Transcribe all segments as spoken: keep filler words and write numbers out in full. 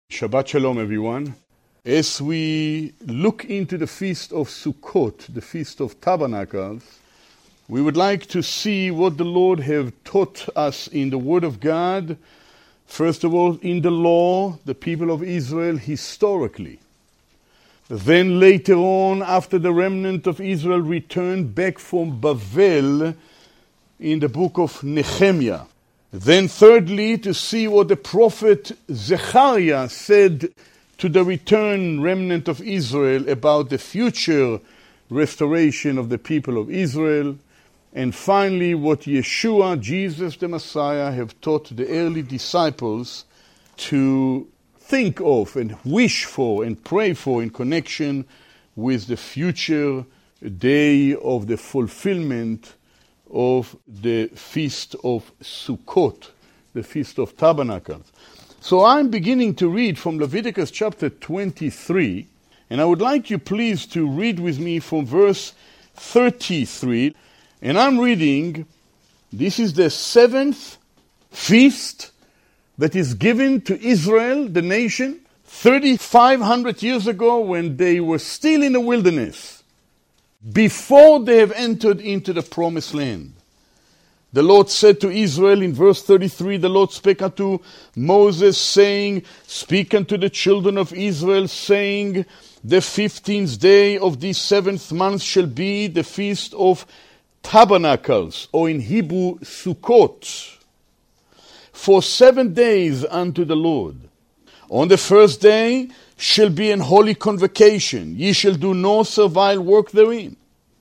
Shabbat Shalom, everyone. As we look into the Feast of Sukkot, the Feast of Tabernacles, we would like to see what the Lord have taught us in the Word of God. First of all, in the law, the people of Israel historically. Then later on, after the remnant of Israel returned back from Bavel, in the book of Nehemiah. Then thirdly, to see what the prophet Zechariah said to the returned remnant of Israel about the future restoration of the people of Israel. And finally, what Yeshua, Jesus the Messiah, have taught the early disciples to think of and wish for and pray for in connection with the future day of the fulfillment of the Feast of Sukkot, the Feast of Tabernacles. So I'm beginning to read from Leviticus chapter twenty-three, and I would like you please to read with me from verse thirty-three. And I'm reading, this is the seventh feast that is given to Israel, the nation, thirty-five hundred years ago when they were still in the wilderness, before they have entered into the promised land. The Lord said to Israel in verse thirty-three, the Lord spake unto Moses, saying, Speak unto the children of Israel, saying, The fifteenth day of this seventh month shall be the feast of Tabernacles, or in Hebrew, Sukkot, for seven days unto the Lord. On the first day shall be an holy convocation. Ye shall do no servile work therein.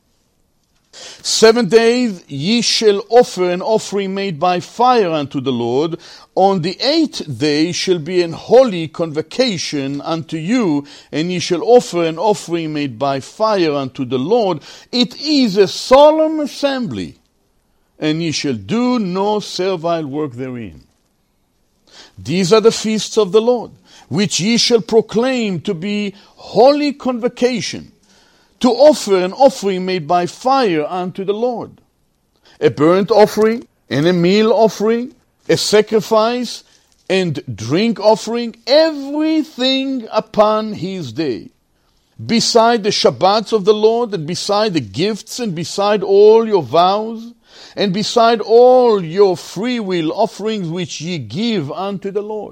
Seven days ye shall offer an offering made by fire unto the Lord. On the eighth day shall be an holy convocation unto you, and ye shall offer an offering made by fire unto the Lord. It is a solemn assembly, and ye shall do no servile work therein. These are the feasts of the Lord, which ye shall proclaim to be holy convocation, to offer an offering made by fire unto the Lord. A burnt offering, and a meal offering, a sacrifice, and drink offering, everything upon his day. Beside the Shabbats of the Lord, and beside the gifts, and beside all your vows, and beside all your freewill offerings which ye give unto the Lord.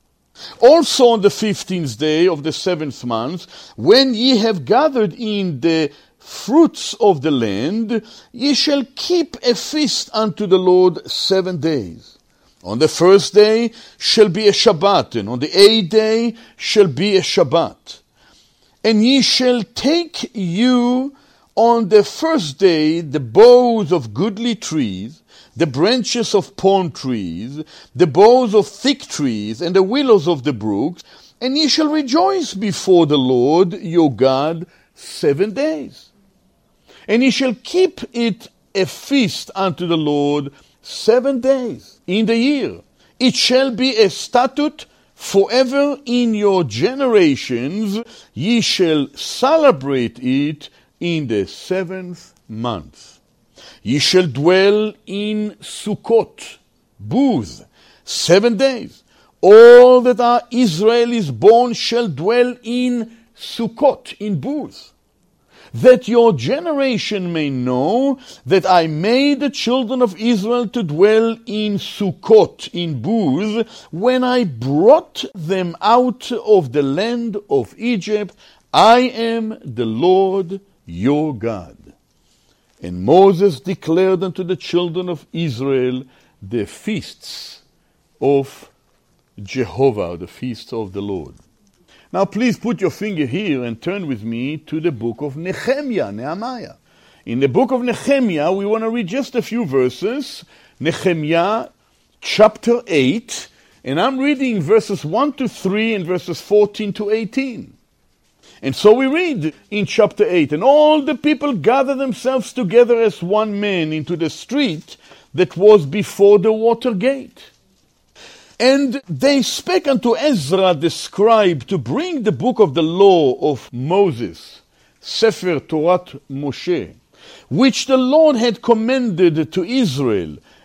Also on the fifteenth day of the seventh month, when ye have gathered in the fruits of the land, ye shall keep a feast unto the Lord seven days. On the first day shall be a Shabbat, and on the eighth day shall be a Shabbat. And ye shall take you on the first day the boughs of goodly trees, the branches of palm trees, the boughs of thick trees, and the willows of the brooks, and ye shall rejoice before the Lord your God seven days. And ye shall keep it a feast unto the Lord seven days in the year. It shall be a statute forever in your generations. Ye shall celebrate it in the seventh month. Ye shall dwell in Sukkot, booths, seven days. All that are Israelis born shall dwell in Sukkot, in booths, that your generation may know that I made the children of Israel to dwell in Sukkot, in booths, when I brought them out of the land of Egypt. I am the Lord your God. And Moses declared unto the children of Israel the feasts of Jehovah, the feasts of the Lord. Now please put your finger here and turn with me to the book of Nehemiah, Nehemiah. In the book of Nehemiah, we want to read just a few verses. Nehemiah chapter eight, and I'm reading verses one to three and verses fourteen to eighteen. And so we read in chapter eight, and all the people gathered themselves together as one man into the street that was before the water gate. And they spake unto Ezra the scribe to bring the book of the law of Moses, Sefer Torat Moshe, which the Lord had commanded to Israel,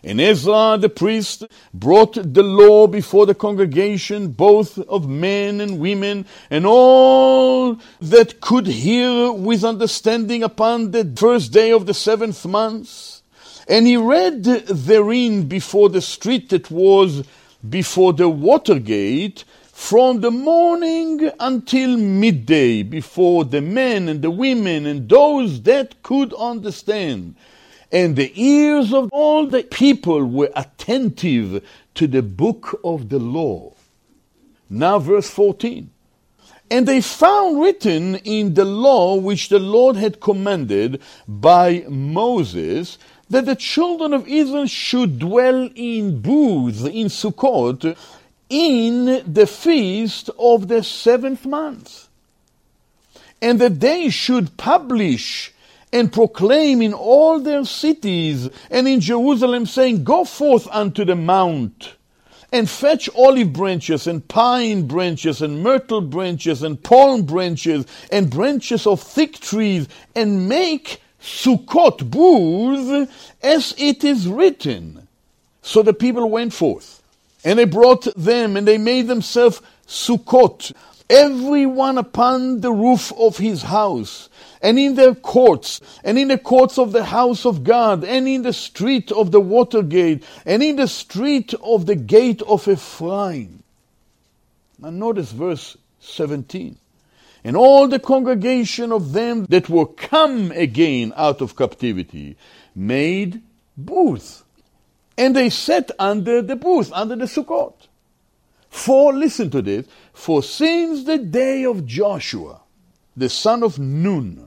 And Ezra the priest brought the law before the congregation, both of men and women, and all that could hear with understanding upon the first day of the seventh month. And he read therein before the street that was before the water gate, from the morning until midday, before the men and the women and those that could understand. And the ears of all the people were attentive to the book of the law. Now verse fourteen. And they found written in the law which the Lord had commanded by Moses, that the children of Israel should dwell in booths, in Sukkot, in the feast of the seventh month. And that they should publish and proclaim in all their cities and in Jerusalem, saying, Go forth unto the mount, and fetch olive branches, and pine branches, and myrtle branches, and palm branches, and branches of thick trees, and make Sukkot booths, as it is written. So the people went forth, and they brought them, and they made themselves Sukkot, every one upon the roof of his house, and in their courts, and in the courts of the house of God, and in the street of the water gate, and in the street of the gate of Ephraim. Now notice verse seventeen. And all the congregation of them that were come again out of captivity made booths. And they sat under the booth, under the Sukkot. For, listen to this, for since the day of Joshua, the son of Nun,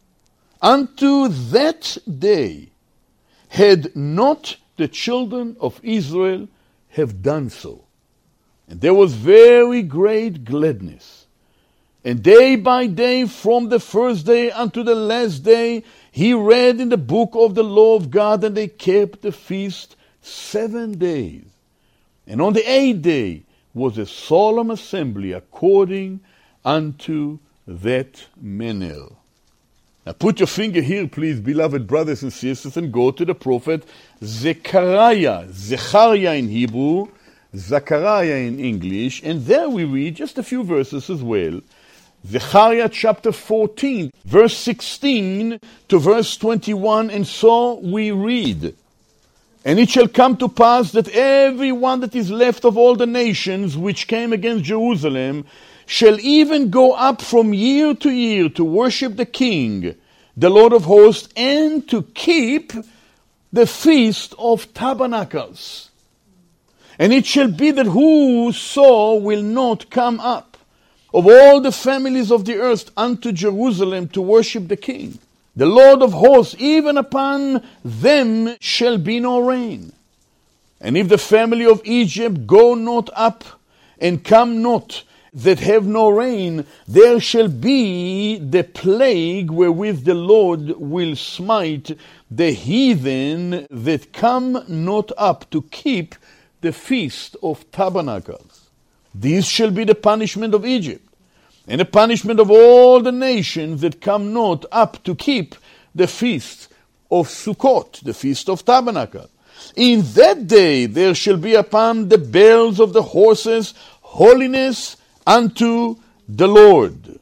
unto that day had not the children of Israel have done so. And there was very great gladness. And day by day, from the first day unto the last day, he read in the book of the law of God, and they kept the feast seven days. And on the eighth day was a solemn assembly according unto that manner. Now put your finger here, please, beloved brothers and sisters, and go to the prophet Zechariah. Zechariah in Hebrew, Zechariah in English, and there we read just a few verses as well. Zechariah chapter fourteen, verse sixteen to verse twenty-one, and so we read, And it shall come to pass that every one that is left of all the nations which came against Jerusalem shall even go up from year to year to worship the King, the Lord of hosts, and to keep the feast of tabernacles. And it shall be that whoso will not come up of all the families of the earth unto Jerusalem to worship the King, the Lord of hosts, even upon them shall be no rain. And if the family of Egypt go not up and come not, that have no rain, there shall be the plague wherewith the Lord will smite the heathen that come not up to keep the feast of tabernacles. This shall be the punishment of Egypt, and the punishment of all the nations that come not up to keep the feast of Sukkot, the feast of tabernacles. In that day there shall be upon the bells of the horses holiness unto the Lord.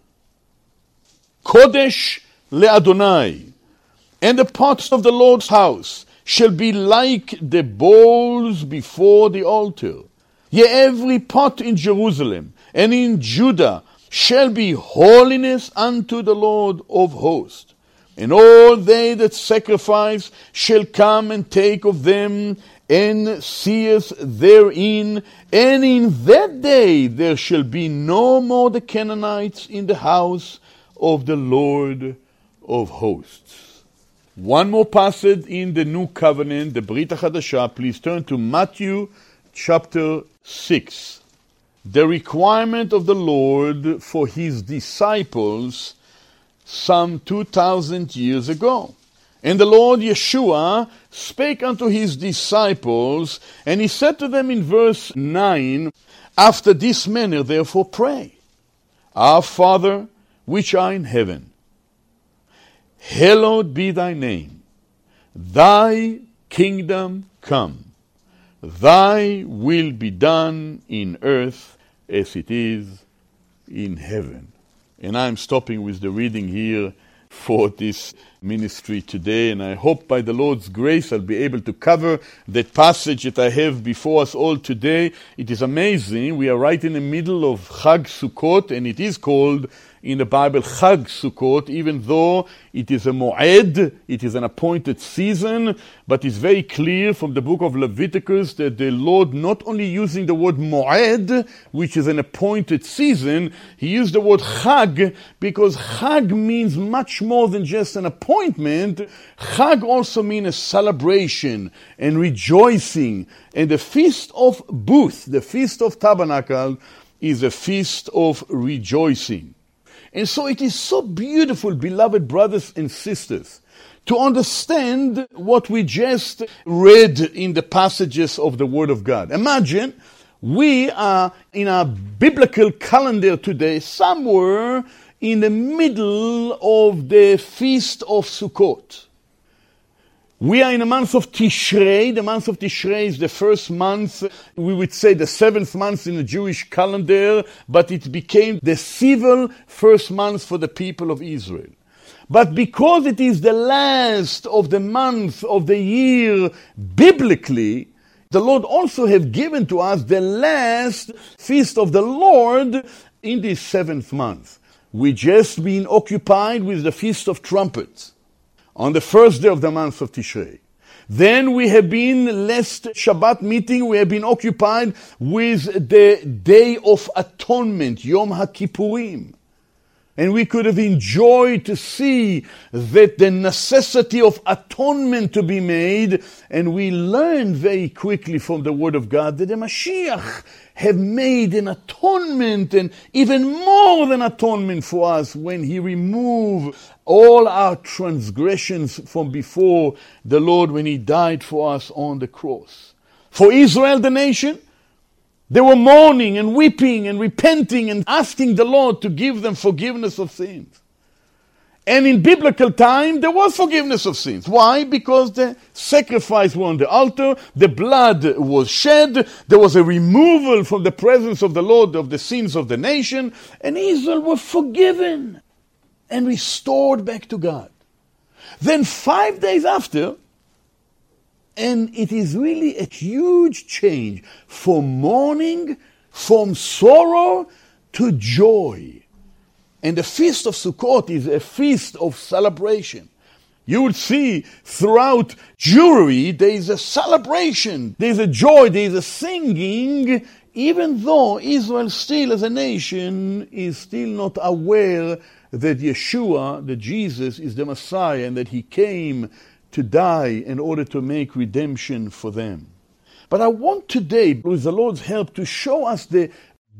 Kodesh le'Adonai. And the pots of the Lord's house shall be like the bowls before the altar. Yea, every pot in Jerusalem and in Judah shall be holiness unto the Lord of hosts. And all they that sacrifice shall come and take of them, and seeth therein. And in that day there shall be no more the Canaanites in the house of the Lord of hosts. One more passage in the New Covenant, the Brit HaChadashah. Please turn to Matthew chapter six. The requirement of the Lord for his disciples some two thousand years ago. And the Lord Yeshua spake unto his disciples, and he said to them in verse nine, After this manner therefore pray, Our Father, which art in heaven, hallowed be thy name. Thy kingdom come. Thy will be done in earth as it is in heaven. And I'm stopping with the reading here for this ministry today, and I hope by the Lord's grace I'll be able to cover that passage that I have before us all today. It is amazing. We are right in the middle of Chag Sukkot, and it is called in the Bible Chag Sukkot, even though it is a moed, it is an appointed season, but it's very clear from the book of Leviticus that the Lord not only using the word moed, which is an appointed season, he used the word Chag, because Chag means much more than just an appointment. Chag also means a celebration and rejoicing. And the Feast of Booth, the Feast of Tabernacle, is a feast of rejoicing. And so it is so beautiful, beloved brothers and sisters, to understand what we just read in the passages of the Word of God. Imagine we are in our biblical calendar today, somewhere in the middle of the Feast of Sukkot. We are in the month of Tishrei. The month of Tishrei is the first month, we would say the seventh month in the Jewish calendar, but it became the civil first month for the people of Israel. But because it is the last of the month of the year biblically, the Lord also have given to us the last feast of the Lord in this seventh month. We just been occupied with the Feast of Trumpets on the first day of the month of Tishrei. Then we have been, last Shabbat meeting, we have been occupied with the Day of Atonement, Yom HaKippurim. And we could have enjoyed to see that the necessity of atonement to be made, and we learned very quickly from the Word of God that the Mashiach have made an atonement, and even more than atonement for us, when He removed all our transgressions from before the Lord, when He died for us on the cross. For Israel, the nation, they were mourning and weeping and repenting and asking the Lord to give them forgiveness of sins. And in biblical time, there was forgiveness of sins. Why? Because the sacrifice was on the altar, the blood was shed, there was a removal from the presence of the Lord of the sins of the nation, and Israel were forgiven and restored back to God. Then five days after, and it is really a huge change from mourning, from sorrow to joy. And the Feast of Sukkot is a feast of celebration. You will see throughout Jewry there is a celebration, there is a joy, there is a singing, even though Israel still as a nation is still not aware that Yeshua, that Jesus is the Messiah, and that He came to die in order to make redemption for them. But I want today, with the Lord's help, to show us the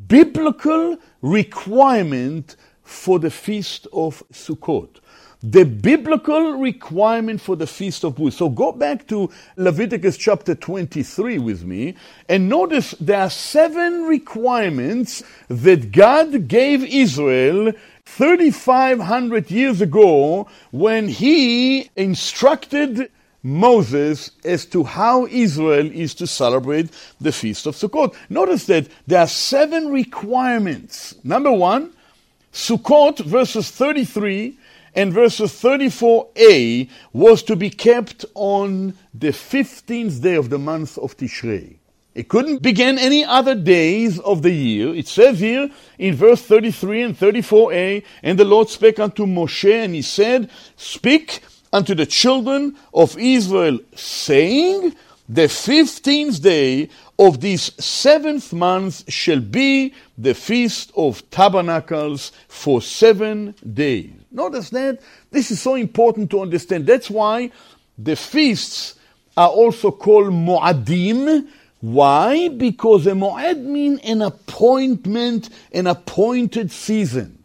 biblical requirement for the Feast of Sukkot. The biblical requirement for the Feast of Booths. So go back to Leviticus chapter twenty-three with me, and notice there are seven requirements that God gave Israel thirty-five hundred years ago when He instructed Moses as to how Israel is to celebrate the Feast of Sukkot. Notice that there are seven requirements. Number one, Sukkot, verses thirty-three and verses thirty-four a, was to be kept on the fifteenth day of the month of Tishrei. It couldn't begin any other days of the year. It says here in verse thirty-three and thirty-four a, and the Lord spake unto Moshe, and he said, Speak unto the children of Israel, saying, The fifteenth day of this seventh month shall be the Feast of Tabernacles for seven days. Notice that this is so important to understand. That's why the feasts are also called Moadim. Why? Because a Moed means an appointment, an appointed season.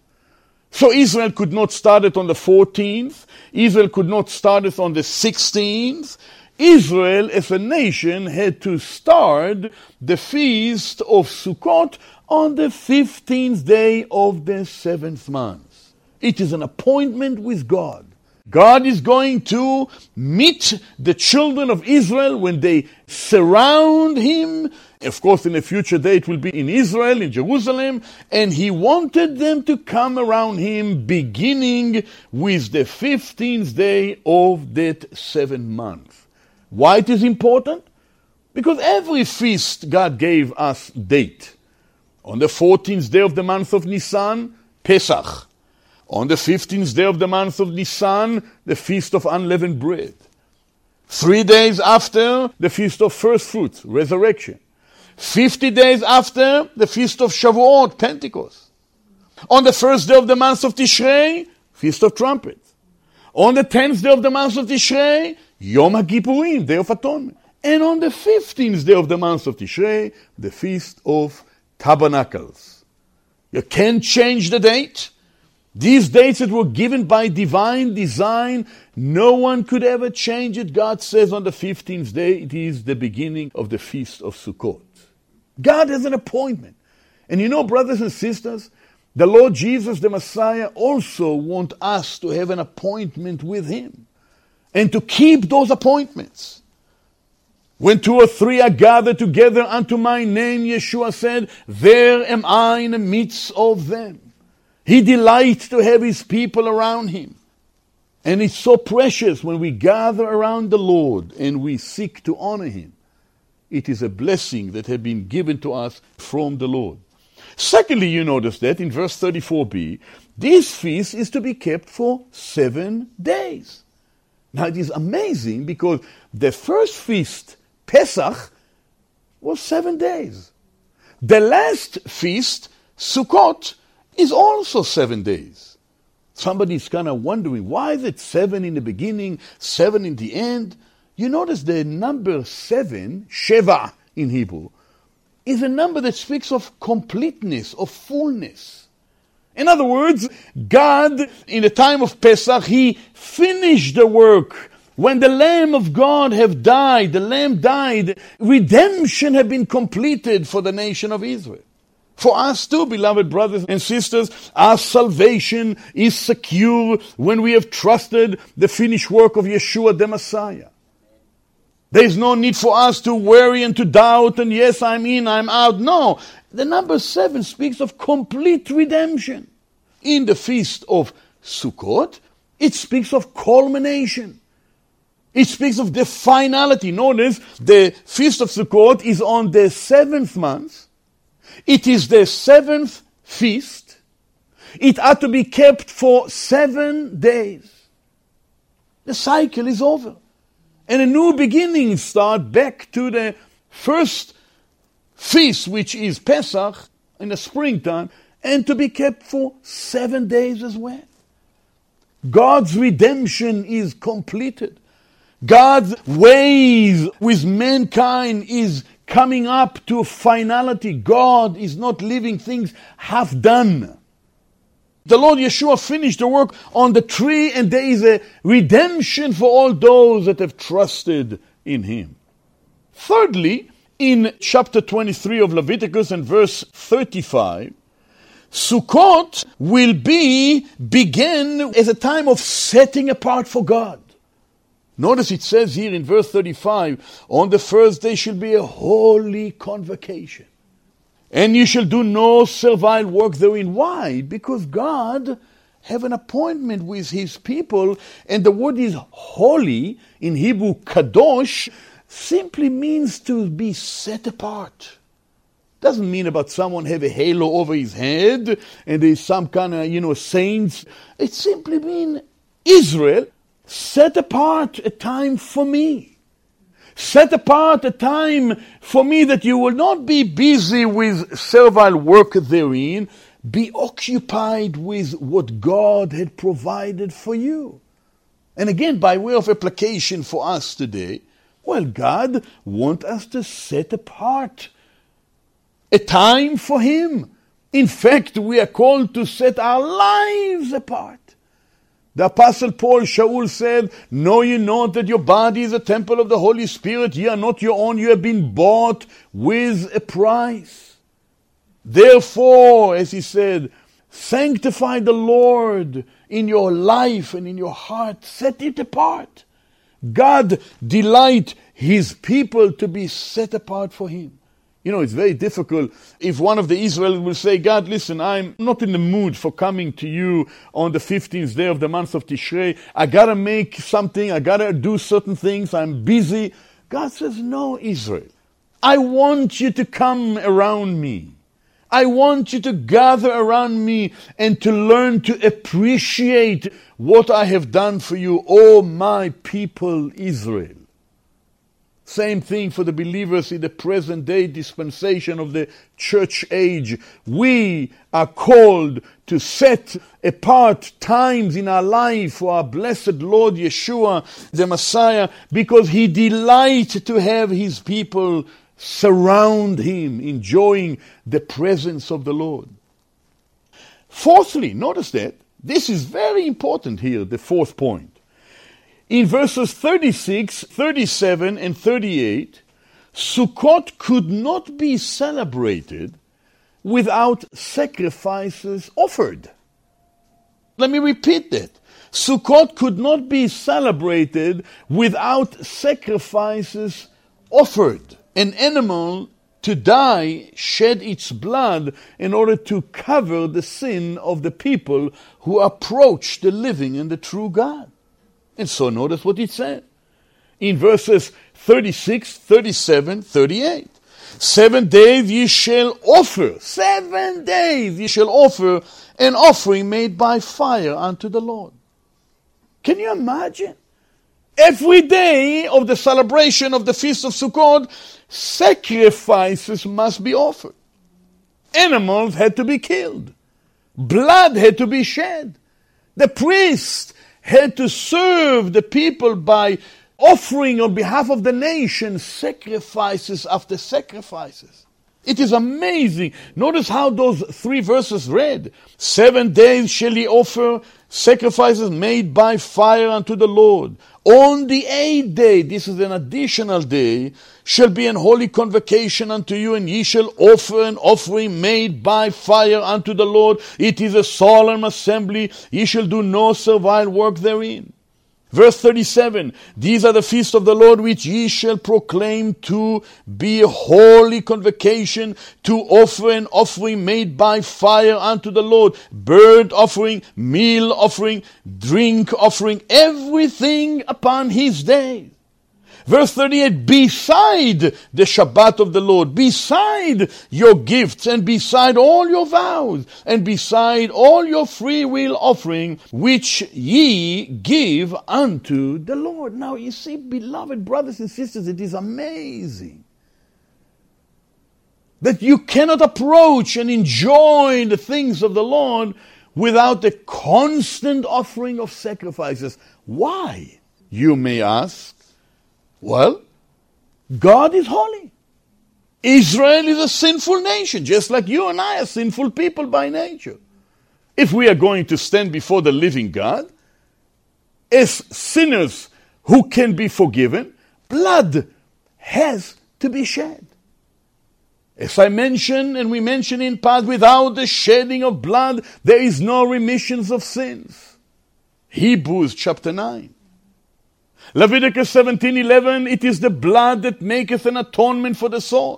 So Israel could not start it on the fourteenth. Israel could not start it on the sixteenth. Israel, as a nation, had to start the Feast of Sukkot on the fifteenth day of the seventh month. It is an appointment with God. God is going to meet the children of Israel when they surround him. Of course, in a future day, it will be in Israel, in Jerusalem. And he wanted them to come around him beginning with the fifteenth day of that seventh month. Why it is important? Because every feast God gave us date. On the fourteenth day of the month of Nisan, Pesach. On the fifteenth day of the month of Nisan, the Feast of Unleavened Bread. Three days after, the Feast of First Fruits, Resurrection. Fifty days after, the Feast of Shavuot, Pentecost. On the first day of the month of Tishrei, Feast of Trumpets. On the tenth day of the month of Tishrei, Yom HaKippurim, Day of Atonement. And on the fifteenth day of the month of Tishrei, the Feast of Tabernacles. You can't change the date. These dates that were given by divine design, no one could ever change it. God says on the fifteenth day, it is the beginning of the Feast of Sukkot. God has an appointment. And you know, brothers and sisters, the Lord Jesus, the Messiah, also wants us to have an appointment with him and to keep those appointments. When two or three are gathered together unto my name, Yeshua said, there am I in the midst of them. He delights to have his people around him. And it's so precious when we gather around the Lord and we seek to honor him. It is a blessing that has been given to us from the Lord. Secondly, you notice that in verse thirty-four b, this feast is to be kept for seven days. Now it is amazing because the first feast, Pesach, was seven days. The last feast, Sukkot, is also seven days. Somebody's kind of wondering, why is it seven in the beginning, seven in the end? You notice the number seven, Sheva in Hebrew, is a number that speaks of completeness, of fullness. In other words, God, in the time of Pesach, he finished the work. When the Lamb of God have died, the Lamb died, redemption had been completed for the nation of Israel. For us too, beloved brothers and sisters, our salvation is secure when we have trusted the finished work of Yeshua the Messiah. There is no need for us to worry and to doubt, and yes, I'm in, I'm out. No, the number seven speaks of complete redemption. In the feast of Sukkot, it speaks of culmination. It speaks of the finality. Notice, the feast of Sukkot is on the seventh month. It is the seventh feast. It ought to be kept for seven days. The cycle is over. And a new beginning starts back to the first feast, which is Pesach, in the springtime, and to be kept for seven days as well. God's redemption is completed. God's ways with mankind is coming up to finality. God is not leaving things half done. The Lord Yeshua finished the work on the tree, and there is a redemption for all those that have trusted in him. Thirdly, in chapter twenty-three of Leviticus and verse thirty-five, Sukkot will be begin as a time of setting apart for God. Notice it says here in verse thirty-five, on the first day shall be a holy convocation. And you shall do no servile work therein. Why? Because God have an appointment with his people, and the word is holy, in Hebrew kadosh, simply means to be set apart. Doesn't mean about someone have a halo over his head, and there's some kind of, you know, saints. It simply means Israel set apart a time for me. Set apart a time for me that you will not be busy with servile work therein. Be occupied with what God had provided for you. And again, by way of application for us today, well, God wants us to set apart a time for him. In fact, we are called to set our lives apart. The Apostle Paul, Shaul said, know ye not that your body is a temple of the Holy Spirit? Ye are not your own, you have been bought with a price. Therefore, as he said, Sanctify the Lord in your life and in your heart. Set it apart. God delights His people to be set apart for Him. You know, it's very difficult if one of the Israelites will say, God, listen, I'm not in the mood for coming to you on the fifteenth day of the month of Tishrei. I gotta make something, I gotta do certain things, I'm busy. God says, no, Israel. I want you to come around me. I want you to gather around me and to learn to appreciate what I have done for you, oh my people Israel. Same thing for the believers in the present day dispensation of the church age. We are called to set apart times in our life for our blessed Lord Yeshua, the Messiah, because He delights to have His people surround Him, enjoying the presence of the Lord. Fourthly, notice that, this is very important here, the fourth point. In verses thirty-six, thirty-seven, and thirty-eight, Sukkot could not be celebrated without sacrifices offered. Let me repeat that. Sukkot could not be celebrated without sacrifices offered. An animal to die shed its blood in order to cover the sin of the people who approach the living and the true God. And so notice what it said in verses thirty-six, thirty-seven, thirty-eight. Seven days ye shall offer, seven days ye shall offer an offering made by fire unto the Lord. Can you imagine? Every day of the celebration of the Feast of Sukkot, sacrifices must be offered. Animals had to be killed. Blood had to be shed. The priest had to serve the people by offering on behalf of the nation sacrifices after sacrifices. It is amazing. Notice how those three verses read. Seven days shall ye offer sacrifices made by fire unto the Lord. On the eighth day, this is an additional day, shall be an holy convocation unto you, and ye shall offer an offering made by fire unto the Lord. It is a solemn assembly. Ye shall do no servile work therein. Verse thirty-seven, these are the feasts of the Lord which ye shall proclaim to be a holy convocation, to offer an offering made by fire unto the Lord, burnt offering, meal offering, drink offering, everything upon His day. Verse thirty-eight, beside the Shabbat of the Lord, beside your gifts, and beside all your vows, and beside all your free will offering, which ye give unto the Lord. Now you see, beloved brothers and sisters, it is amazing that you cannot approach and enjoy the things of the Lord without the constant offering of sacrifices. Why, you may ask? Well, God is holy. Israel is a sinful nation, just like you and I are sinful people by nature. If we are going to stand before the living God, as sinners who can be forgiven, blood has to be shed. As I mentioned, and we mentioned in part, without the shedding of blood, there is no remissions of sins. Hebrews chapter nine. Leviticus seventeen eleven, it is the blood that maketh an atonement for the soul.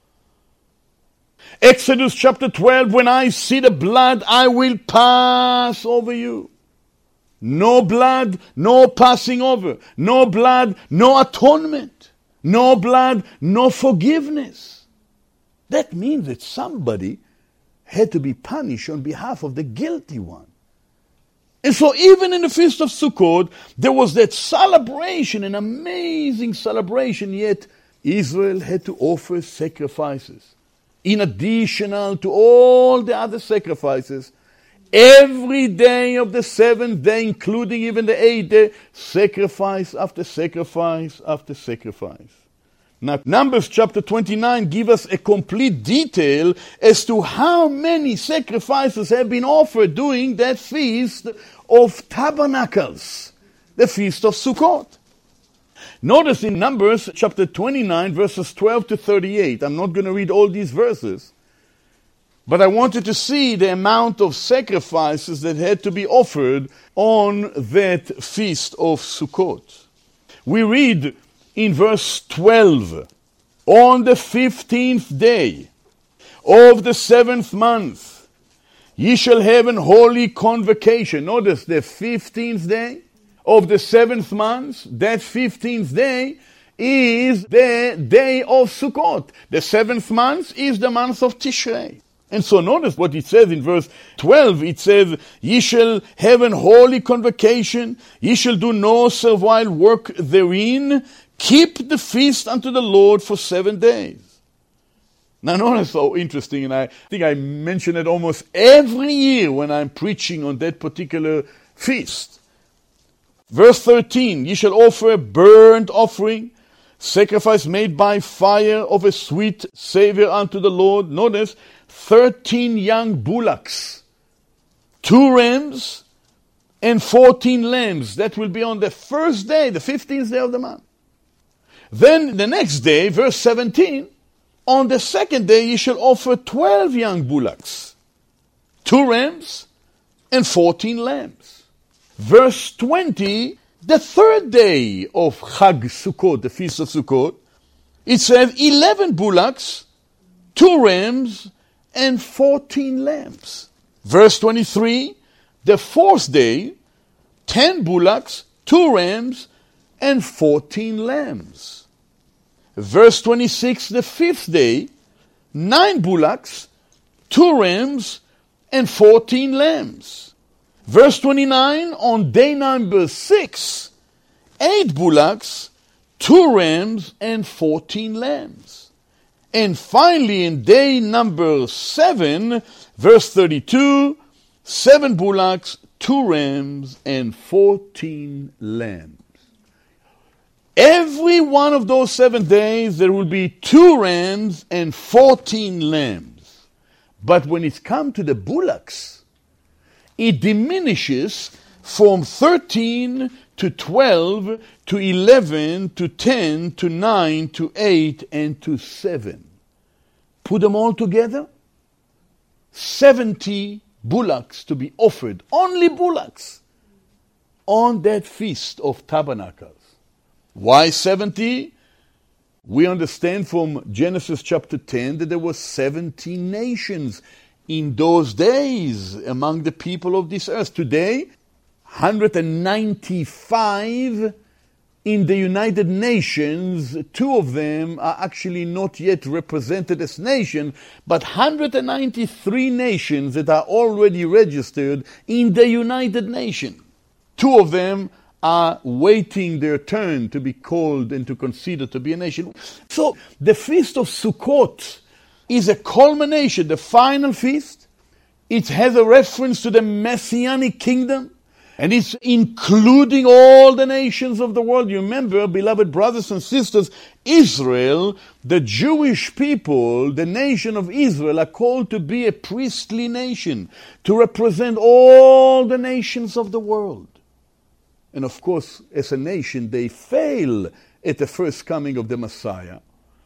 Exodus chapter twelve, when I see the blood, I will pass over you. No blood, no passing over. No blood, no atonement. No blood, no forgiveness. That means that somebody had to be punished on behalf of the guilty one. And so even in the Feast of Sukkot, there was that celebration, an amazing celebration, yet Israel had to offer sacrifices. In addition to all the other sacrifices, every day of the seventh day, including even the eighth day, sacrifice after sacrifice after sacrifice. Now, Numbers chapter twenty-nine give us a complete detail as to how many sacrifices have been offered during that Feast of Tabernacles, the Feast of Sukkot. Notice in Numbers chapter twenty-nine, verses twelve to thirty-eight, I'm not going to read all these verses. But I wanted to see the amount of sacrifices that had to be offered on that feast of Sukkot. We read in verse twelve, on the fifteenth day of the seventh month, ye shall have an holy convocation. Notice the fifteenth day of the seventh month, that fifteenth day is the day of Sukkot. The seventh month is the month of Tishrei. And so notice what it says in verse twelve. It says, ye shall have an holy convocation, ye shall do no servile work therein, keep the feast unto the Lord for seven days. Now notice how interesting, and I think I mention it almost every year when I'm preaching on that particular feast. Verse thirteen, ye shall offer a burnt offering, sacrifice made by fire of a sweet savor unto the Lord. Notice, thirteen young bullocks, two rams, and fourteen lambs. That will be on the first day, the fifteenth day of the month. Then the next day, verse seventeen, on the second day ye shall offer twelve young bullocks, two rams, and fourteen lambs. Verse twenty, the third day of Chag Sukkot, the feast of Sukkot, it says eleven bullocks, two rams, and fourteen lambs. Verse twenty-three, the fourth day, ten bullocks, two rams, and fourteen lambs. Verse twenty-six, the fifth day, nine bullocks, two rams, and fourteen lambs. Verse twenty-nine, on day number six, eight bullocks, two rams, and fourteen lambs. And finally, in day number seven, verse thirty-two, seven bullocks, two rams, and fourteen lambs. Every one of those seven days, there will be two rams and fourteen lambs. But when it's come to the bullocks, it diminishes from thirteen to twelve to eleven to ten to nine to eight and to seven. Put them all together, seventy bullocks to be offered, only bullocks, on that Feast of Tabernacles. Why seventy? We understand from Genesis chapter ten that there were seventy nations in those days among the people of this earth. Today, one hundred ninety-five in the United Nations. Two of them are actually not yet represented as nations, but one hundred ninety-three nations that are already registered in the United Nations. Two of them are waiting their turn to be called and to consider to be a nation. So the Feast of Sukkot is a culmination, the final feast. It has a reference to the Messianic kingdom, and it's including all the nations of the world. You remember, beloved brothers and sisters, Israel, the Jewish people, the nation of Israel, are called to be a priestly nation, to represent all the nations of the world. And of course, as a nation, they fail at the first coming of the Messiah.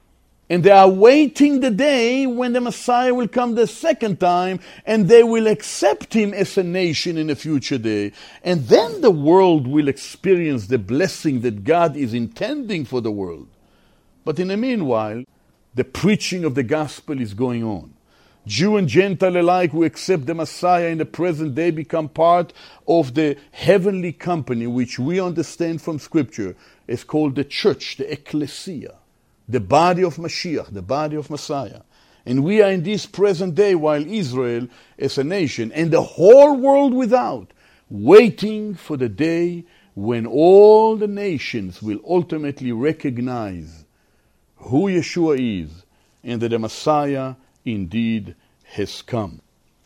And they are waiting the day when the Messiah will come the second time, and they will accept him as a nation in a future day. And then the world will experience the blessing that God is intending for the world. But in the meanwhile, the preaching of the gospel is going on. Jew and Gentile alike who accept the Messiah in the present day become part of the heavenly company, which we understand from Scripture is called the church, the ecclesia. The body of Mashiach, the body of Messiah. And we are in this present day, while Israel as a nation, and the whole world without, waiting for the day when all the nations will ultimately recognize who Yeshua is, and that the Messiah indeed has come.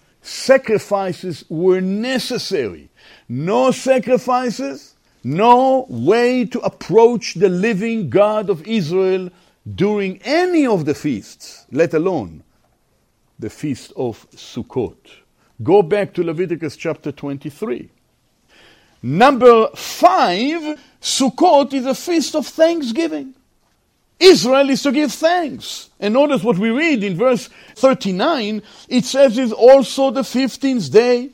Sacrifices were necessary. No sacrifices, no way to approach the living God of Israel during any of the feasts, let alone the feast of Sukkot. Go back to Leviticus chapter twenty-three. Number five, Sukkot is a feast of thanksgiving. Israel is to give thanks. And notice what we read in verse thirty-nine. It says, "It's also the fifteenth day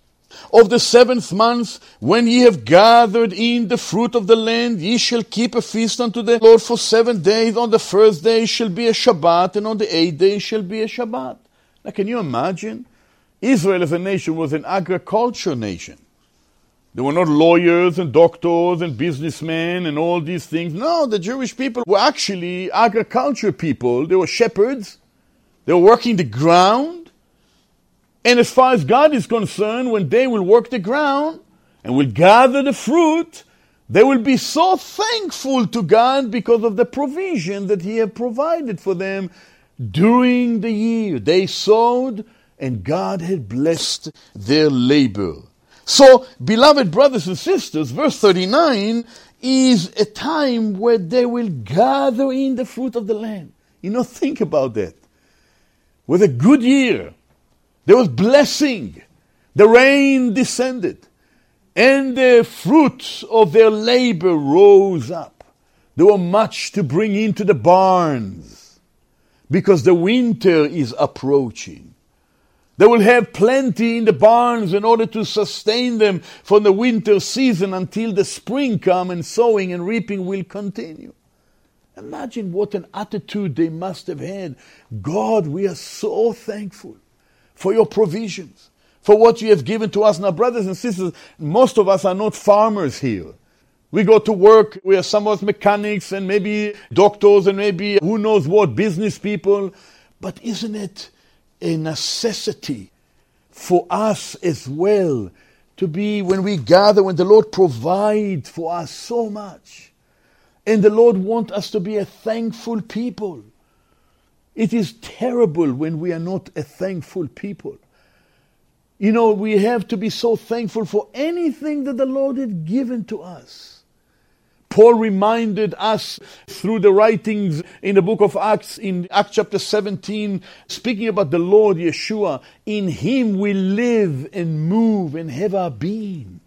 of the seventh month, when ye have gathered in the fruit of the land, ye shall keep a feast unto the Lord for seven days. On the first day shall be a Shabbat, and on the eighth day shall be a Shabbat." Now can you imagine? Israel as a nation was an agriculture nation. They were not lawyers and doctors and businessmen and all these things. No, the Jewish people were actually agriculture people. They were shepherds. They were working the ground. And as far as God is concerned, when they will work the ground and will gather the fruit, they will be so thankful to God because of the provision that He had provided for them during the year. They sowed, and God had blessed their labor. So, beloved brothers and sisters, verse thirty-nine is a time where they will gather in the fruit of the land. You know, think about that. With a good year, there was blessing. The rain descended, and the fruit of their labor rose up. There was much to bring into the barns, because the winter is approaching. They will have plenty in the barns in order to sustain them for the winter season until the spring come, and sowing and reaping will continue. Imagine what an attitude they must have had. God, we are so thankful for your provisions, for what you have given to us. Now, brothers and sisters, most of us are not farmers here. We go to work, we are some of us mechanics and maybe doctors and maybe who knows what, business people. But isn't it a necessity for us as well to be, when we gather, when the Lord provides for us so much, and the Lord wants us to be a thankful people. It is terrible when we are not a thankful people. You know, we have to be so thankful for anything that the Lord had given to us. Paul reminded us through the writings in the book of Acts, in Acts chapter seventeen, speaking about the Lord Yeshua. In Him we live and move and have our being.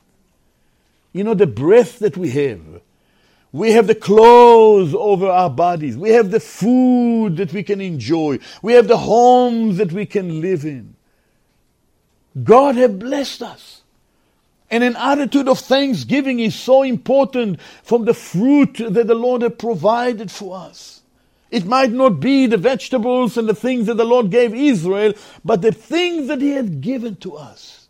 You know, the breath that we have. We have the clothes over our bodies. We have the food that we can enjoy. We have the homes that we can live in. God has blessed us. And an attitude of thanksgiving is so important from the fruit that the Lord has provided for us. It might not be the vegetables and the things that the Lord gave Israel, but the things that He had given to us.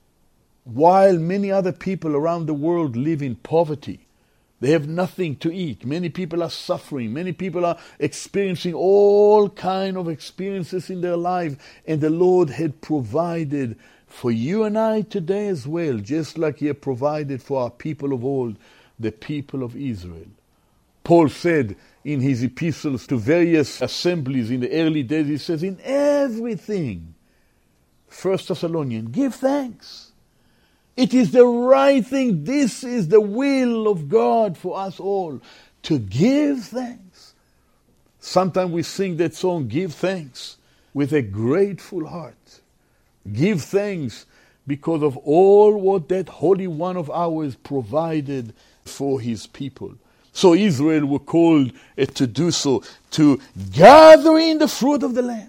While many other people around the world live in poverty, they have nothing to eat. Many people are suffering. Many people are experiencing all kinds of experiences in their life. And the Lord had provided for you and I today as well, just like He had provided for our people of old, the people of Israel. Paul said in his epistles to various assemblies in the early days, he says, in everything, First Thessalonians, give thanks. It is the right thing. This is the will of God for us all, to give thanks. Sometimes we sing that song, Give Thanks, with a grateful heart. Give thanks because of all what that Holy One of ours provided for His people. So Israel were called uh, to do so, to gather in the fruit of the land.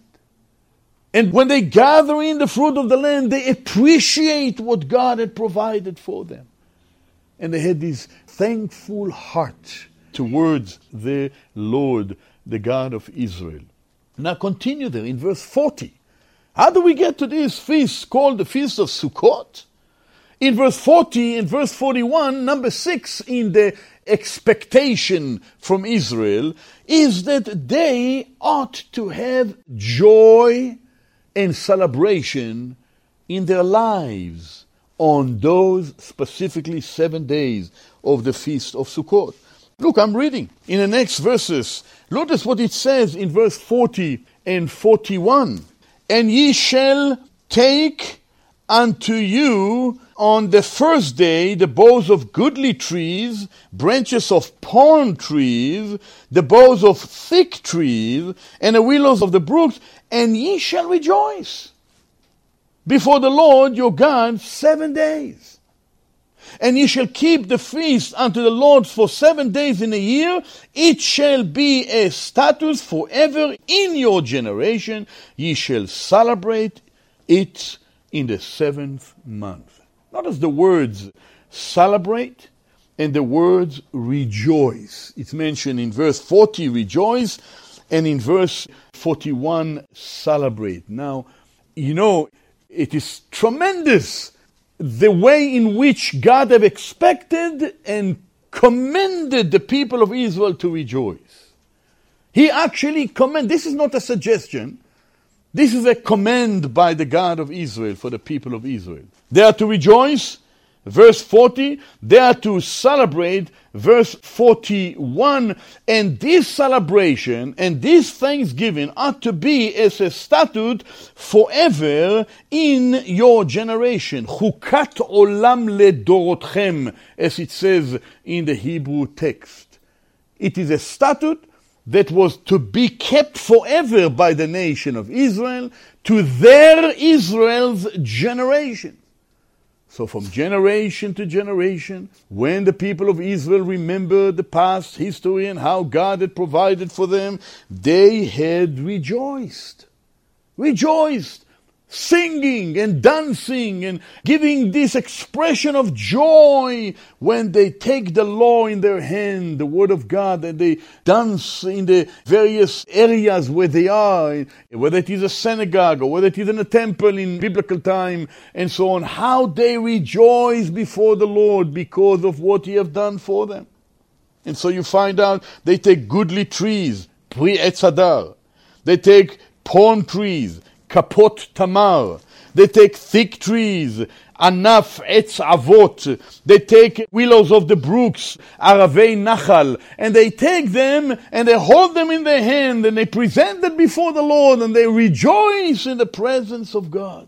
And when they gather in the fruit of the land, they appreciate what God had provided for them. And they had this thankful heart towards the Lord, the God of Israel. Now continue there in verse forty. How do we get to this feast called the Feast of Sukkot? In verse forty and verse forty-one, number six in the expectation from Israel is that they ought to have joy and celebration in their lives on those specifically seven days of the Feast of Sukkot. Look, I'm reading in the next verses. Notice what it says in verse forty and forty-one. And ye shall take unto you on the first day the boughs of goodly trees, branches of palm trees, the boughs of thick trees, and the willows of the brooks, and ye shall rejoice before the Lord your God seven days. And ye shall keep the feast unto the Lord for seven days in a year. It shall be a statute forever in your generation. Ye shall celebrate it in the seventh month. Notice the words celebrate and the words rejoice. It's mentioned in verse forty, rejoice, and in verse forty-one, celebrate. Now, you know, it is tremendous the way in which God have expected and commended the people of Israel to rejoice. He actually commend. This is not a suggestion. This is a command by the God of Israel for the people of Israel. They are to rejoice, verse forty. They are to celebrate, verse forty-one. And this celebration and this thanksgiving ought to be as a statute forever in your generation. Chukat olam ledorotchem, as it says in the Hebrew text. It is a statute that was to be kept forever by the nation of Israel to their Israel's generation. So from generation to generation, when the people of Israel remembered the past history and how God had provided for them, they had rejoiced. Rejoiced. Singing and dancing and giving this expression of joy when they take the law in their hand, the word of God, and they dance in the various areas where they are, whether it is a synagogue or whether it is in a temple in biblical time and so on, how they rejoice before the Lord because of what He has done for them. And so you find out they take goodly trees, Pri Etz Hadar. They take palm trees, Kapot Tamar. They take thick trees, Anaf Etz Avot. They take willows of the brooks, Aravei Nachal. And they take them and they hold them in their hand and they present them before the Lord and they rejoice in the presence of God.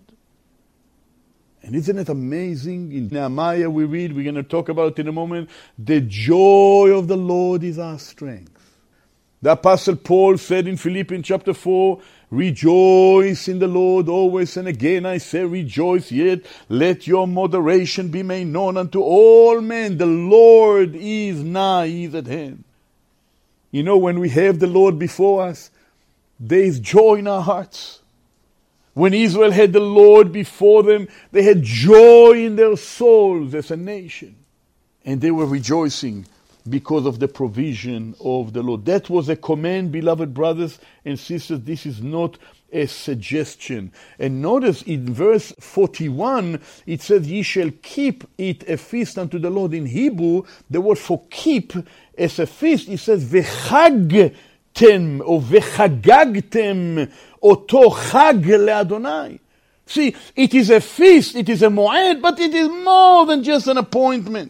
And isn't it amazing? In Nehemiah we read, we're going to talk about it in a moment, the joy of the Lord is our strength. The Apostle Paul said in Philippians chapter four, rejoice in the Lord always, and again I say rejoice, yet let your moderation be made known unto all men. The Lord is nigh, He is at hand. You know, when we have the Lord before us, there is joy in our hearts. When Israel had the Lord before them, they had joy in their souls as a nation. And they were rejoicing because of the provision of the Lord. That was a command, beloved brothers and sisters. This is not a suggestion. And notice in verse forty-one, it says, ye shall keep it a feast unto the Lord. In Hebrew, the word for keep as a feast, it says, vechagtem or vechagagtem oto chag le'Adonai. See, it is a feast, it is a moed, but it is more than just an appointment.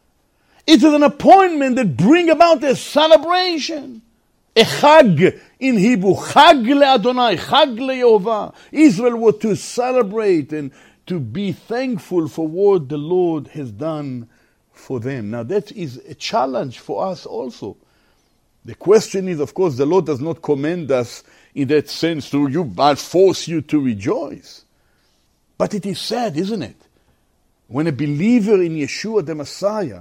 It is an appointment that brings about a celebration. A chag in Hebrew. Chag le'Adonai. Chag le'Yehovah. Israel was to celebrate and to be thankful for what the Lord has done for them. Now that is a challenge for us also. The question is, of course, the Lord does not command us in that sense to you, but force you to rejoice. But it is sad, isn't it? When a believer in Yeshua the Messiah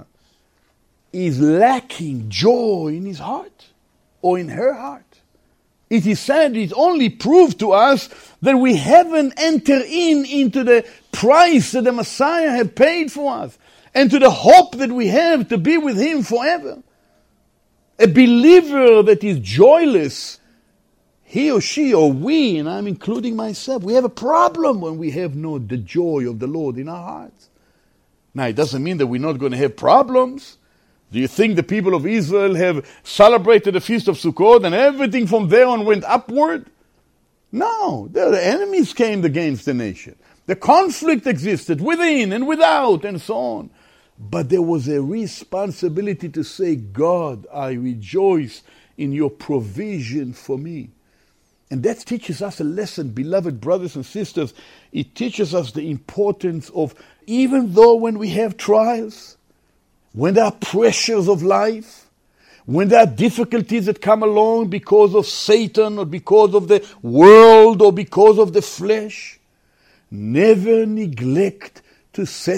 is lacking joy in his heart or in her heart. It is said, it only proved to us that we haven't entered in into the price that the Messiah had paid for us and to the hope that we have to be with Him forever. A believer that is joyless, he or she or we, and I'm including myself, we have a problem when we have not the joy of the Lord in our hearts. Now, it doesn't mean that we're not going to have problems. Do you think the people of Israel have celebrated the Feast of Sukkot and everything from there on went upward? No, the enemies came against the nation. The conflict existed within and without and so on. But there was a responsibility to say, God, I rejoice in your provision for me. And that teaches us a lesson, beloved brothers and sisters. It teaches us the importance of, even though when we have trials, when there are pressures of life, when there are difficulties that come along because of Satan or because of the world or because of the flesh, never neglect to set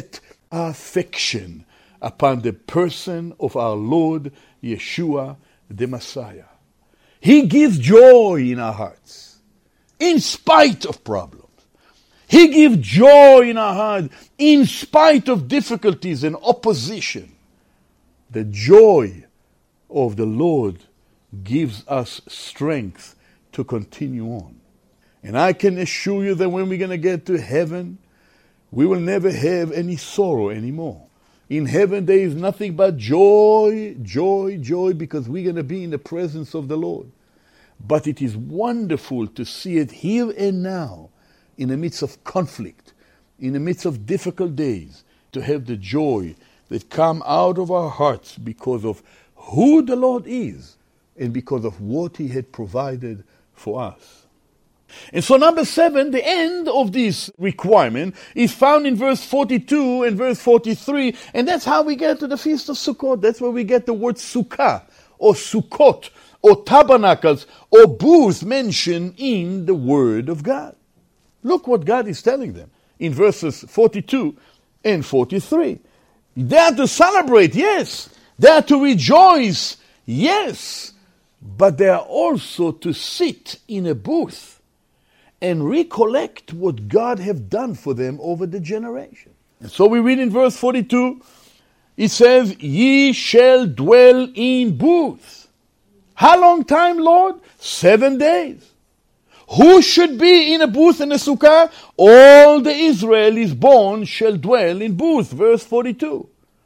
affection upon the person of our Lord Yeshua the Messiah. He gives joy in our hearts, in spite of problems. He gives joy in our heart, in spite of difficulties and opposition. The joy of the Lord gives us strength to continue on. And I can assure you that when we're going to get to heaven, we will never have any sorrow anymore. In heaven there is nothing but joy, joy, joy, because we're going to be in the presence of the Lord. But it is wonderful to see it here and now, in the midst of conflict, in the midst of difficult days, to have the joy that come out of our hearts because of who the Lord is and because of what He had provided for us. And so number seven, the end of this requirement is found in verse forty-two and verse forty-three, and that's how we get to the Feast of Sukkot. That's where we get the word sukkah, or sukkot, or tabernacles, or booths mentioned in the Word of God. Look what God is telling them in verses forty-two and forty-three. They are to celebrate, yes. They are to rejoice, yes. But they are also to sit in a booth and recollect what God have done for them over the generation. And so we read in verse forty-two, it says, ye shall dwell in booths. How long time, Lord? Seven days. Who should be in a booth in a sukkah? All the Israelis born shall dwell in booths. Verse forty-two.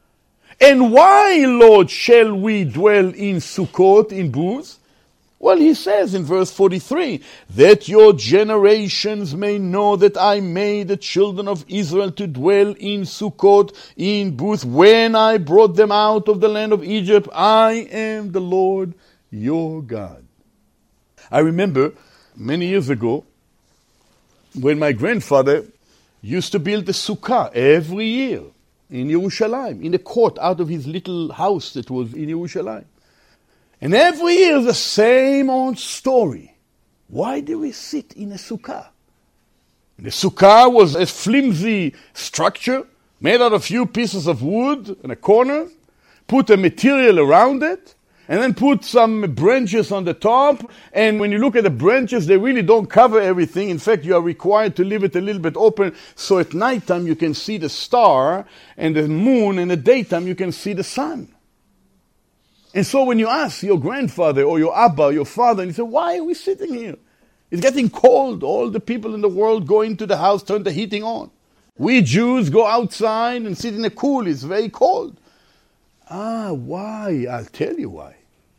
And why, Lord, shall we dwell in Sukkot, in booths? Well, he says in verse forty-three, that your generations may know that I made the children of Israel to dwell in Sukkot, in booths, when I brought them out of the land of Egypt. I am the Lord your God. I remember many years ago, when my grandfather used to build a sukkah every year in Yerushalayim, in the court out of his little house that was in Yerushalayim. And every year the same old story. Why do we sit in a sukkah? The sukkah was a flimsy structure made out of a few pieces of wood in a corner, put a material around it, and then put some branches on the top. And when you look at the branches, they really don't cover everything. In fact, you are required to leave it a little bit open, so at nighttime you can see the star and the moon, and at daytime you can see the sun. And so when you ask your grandfather or your Abba, or your father, and you say, why are we sitting here? It's getting cold. All the people in the world go into the house, turn the heating on. We Jews go outside and sit in the cool. It's very cold. Ah, why? I'll tell you why.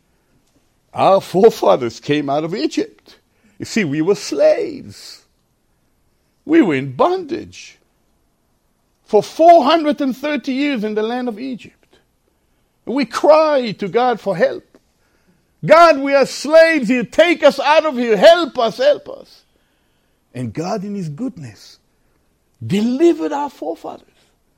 Our forefathers came out of Egypt. You see, we were slaves. We were in bondage for four hundred thirty years in the land of Egypt. We cry to God for help. God, we are slaves here. Take us out of here. Help us, help us. And God, in His goodness, delivered our forefathers.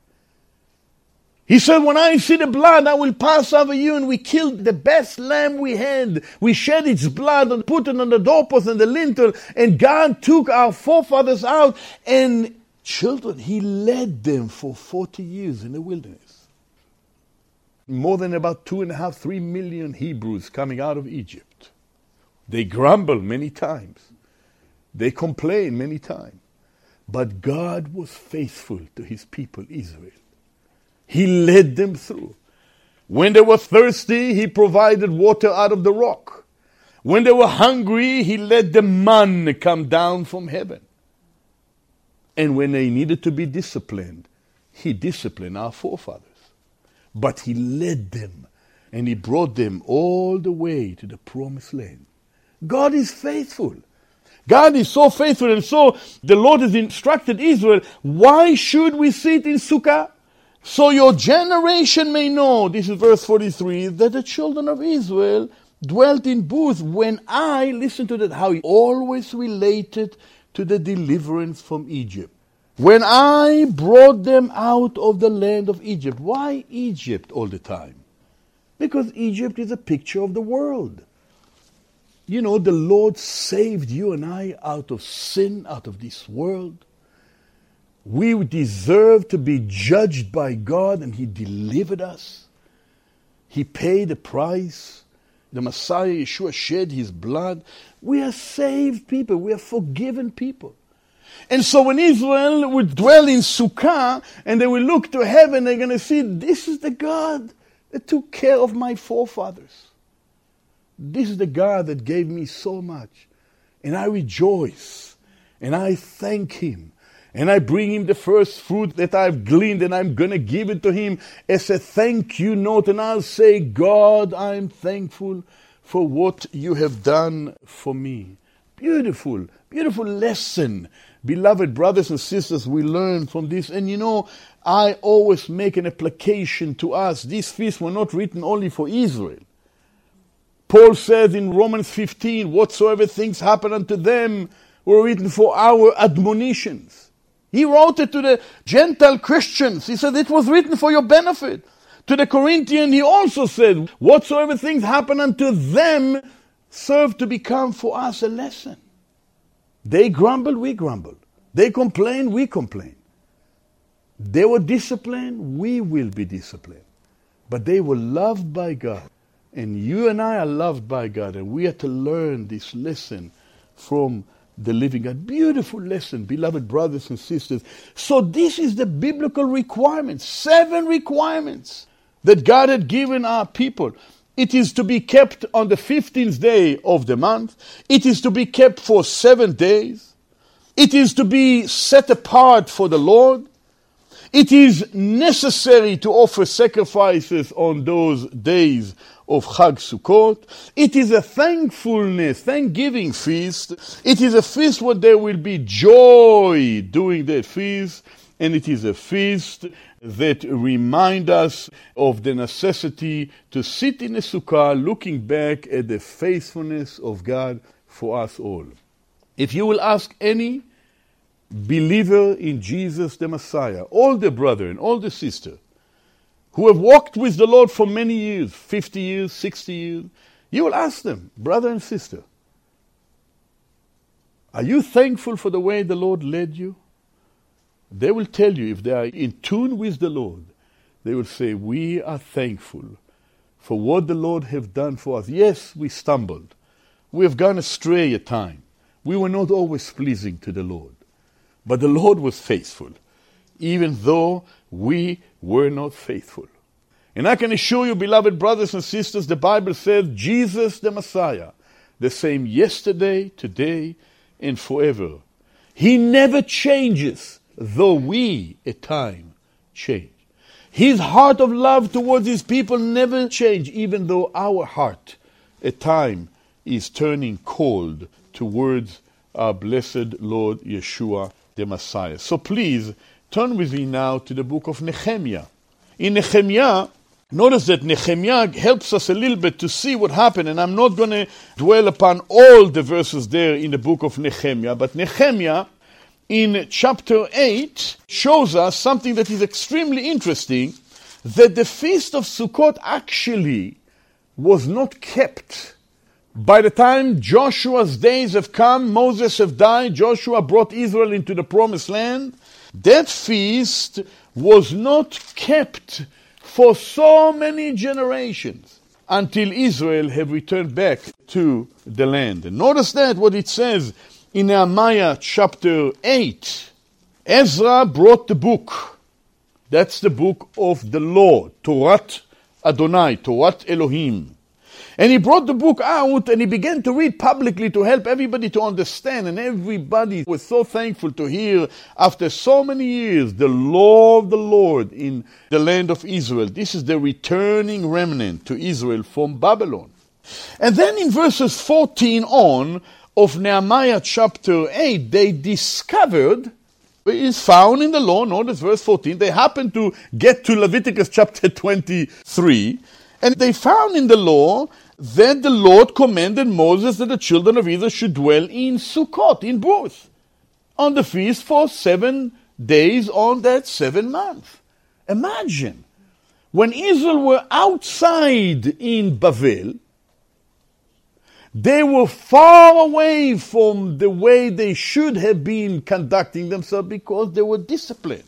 He said, when I see the blood, I will pass over you. And we killed the best lamb we had. We shed its blood and put it on the doorpost and the lintel. And God took our forefathers out. And children, He led them for forty years in the wilderness. More than about two and a half, three million Hebrews coming out of Egypt. They grumbled many times. They complained many times. But God was faithful to His people, Israel. He led them through. When they were thirsty, He provided water out of the rock. When they were hungry, He let the manna come down from heaven. And when they needed to be disciplined, He disciplined our forefathers. But He led them, and He brought them all the way to the promised land. God is faithful. God is so faithful, and so the Lord has instructed Israel, why should we sit in Sukkah? So your generation may know, this is verse forty-three, that the children of Israel dwelt in booths when I, listen to that, how He always related to the deliverance from Egypt. When I brought them out of the land of Egypt. Why Egypt all the time? Because Egypt is a picture of the world. You know, the Lord saved you and I out of sin, out of this world. We deserve to be judged by God, and He delivered us. He paid the price. The Messiah, Yeshua, shed His blood. We are saved people. We are forgiven people. And so when Israel would dwell in Sukkah, and they will look to heaven, they're going to see, this is the God that took care of my forefathers. This is the God that gave me so much. And I rejoice. And I thank Him. And I bring Him the first fruit that I've gleaned, and I'm going to give it to Him as a thank you note. And I'll say, God, I'm thankful for what you have done for me. Beautiful, beautiful lesson. Beloved brothers and sisters, we learn from this. And you know, I always make an application to us. These feasts were not written only for Israel. Paul says in Romans fifteen, whatsoever things happen unto them were written for our admonitions. He wrote it to the Gentile Christians. He said it was written for your benefit. To the Corinthians, he also said, whatsoever things happen unto them serve to become for us a lesson. They grumbled, we grumbled. They complained, we complained. They were disciplined, we will be disciplined. But they were loved by God. And you and I are loved by God. And we are to learn this lesson from the living God. Beautiful lesson, beloved brothers and sisters. So this is the biblical requirements. Seven requirements that God had given our people. It is to be kept on the fifteenth day of the month. It is to be kept for seven days. It is to be set apart for the Lord. It is necessary to offer sacrifices on those days of Chag Sukkot. It is a thankfulness, thanksgiving feast. It is a feast where there will be joy during that feast. And it is a feast that reminds us of the necessity to sit in a sukkah looking back at the faithfulness of God for us all. If you will ask any believer in Jesus the Messiah, all the brethren, all the sisters, who have walked with the Lord for many years, fifty years, sixty years, you will ask them, brother and sister, are you thankful for the way the Lord led you? They will tell you, if they are in tune with the Lord, they will say, we are thankful for what the Lord has done for us. Yes, we stumbled. We have gone astray at times. We were not always pleasing to the Lord. But the Lord was faithful, even though we were not faithful. And I can assure you, beloved brothers and sisters, the Bible says Jesus the Messiah, the same yesterday, today, and forever. He never changes, though we at times change. His heart of love towards His people never changes, even though our heart at times is turning cold towards our blessed Lord Yeshua the Messiah. So please, turn with me now to the book of Nehemiah. In Nehemiah, notice that Nehemiah helps us a little bit to see what happened, and I'm not going to dwell upon all the verses there in the book of Nehemiah, but Nehemiah in chapter eight shows us something that is extremely interesting, that the feast of Sukkot actually was not kept. By the time Joshua's days have come, Moses have died, Joshua brought Israel into the promised land, that feast was not kept for so many generations until Israel have returned back to the land. And notice that what it says in Nehemiah chapter eight. Ezra brought the book. That's the book of the Lord, Torat Adonai, Torat Elohim. And he brought the book out and he began to read publicly to help everybody to understand. And everybody was so thankful to hear, after so many years, the law of the Lord in the land of Israel. This is the returning remnant to Israel from Babylon. And then in verses fourteen on of Nehemiah chapter eight, they discovered, it is found in the law, notice verse fourteen, they happened to get to Leviticus chapter twenty-three, and they found in the law that the Lord commanded Moses that the children of Israel should dwell in Sukkot, in booths, on the feast for seven days on that seven month. Imagine, when Israel were outside in Bavel, They were far away from the way they should have been conducting themselves because they were disciplined.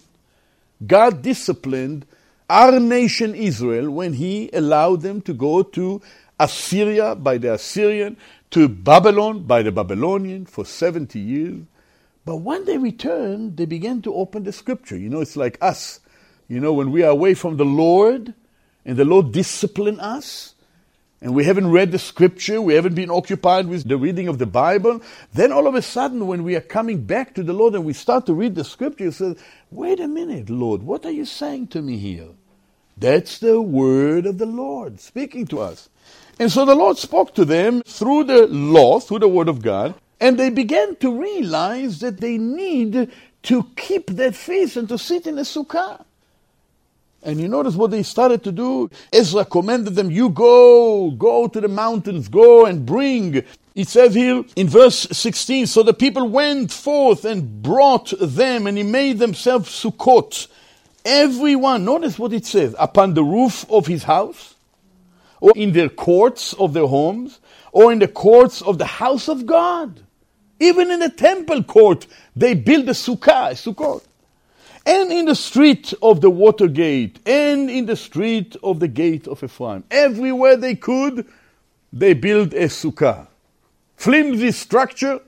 God disciplined our nation Israel when he allowed them to go to Assyria by the Assyrian, to Babylon by the Babylonian for seventy years. But when they returned, they began to open the scripture. You know, it's like us. You know, when we are away from the Lord and the Lord discipline us, and we haven't read the scripture, we haven't been occupied with the reading of the Bible, then all of a sudden when we are coming back to the Lord and we start to read the scripture, you say, wait a minute, Lord, what are you saying to me here? That's the word of the Lord speaking to us. And so the Lord spoke to them through the law, through the word of God, and they began to realize that they need to keep that feast and to sit in a sukkah. And you notice what they started to do? Ezra commanded them, you go, go to the mountains, go and bring. It says here in verse sixteen, so the people went forth and brought them, and he made themselves sukkot. Everyone, notice what it says, upon the roof of his house, or in the courts of their homes, or in the courts of the house of God. Even in the temple court, they built a sukkah, a sukkot. And in the street of the water gate, and in the street of the gate of Ephraim. Everywhere they could, they built a sukkah. Flimsy structure,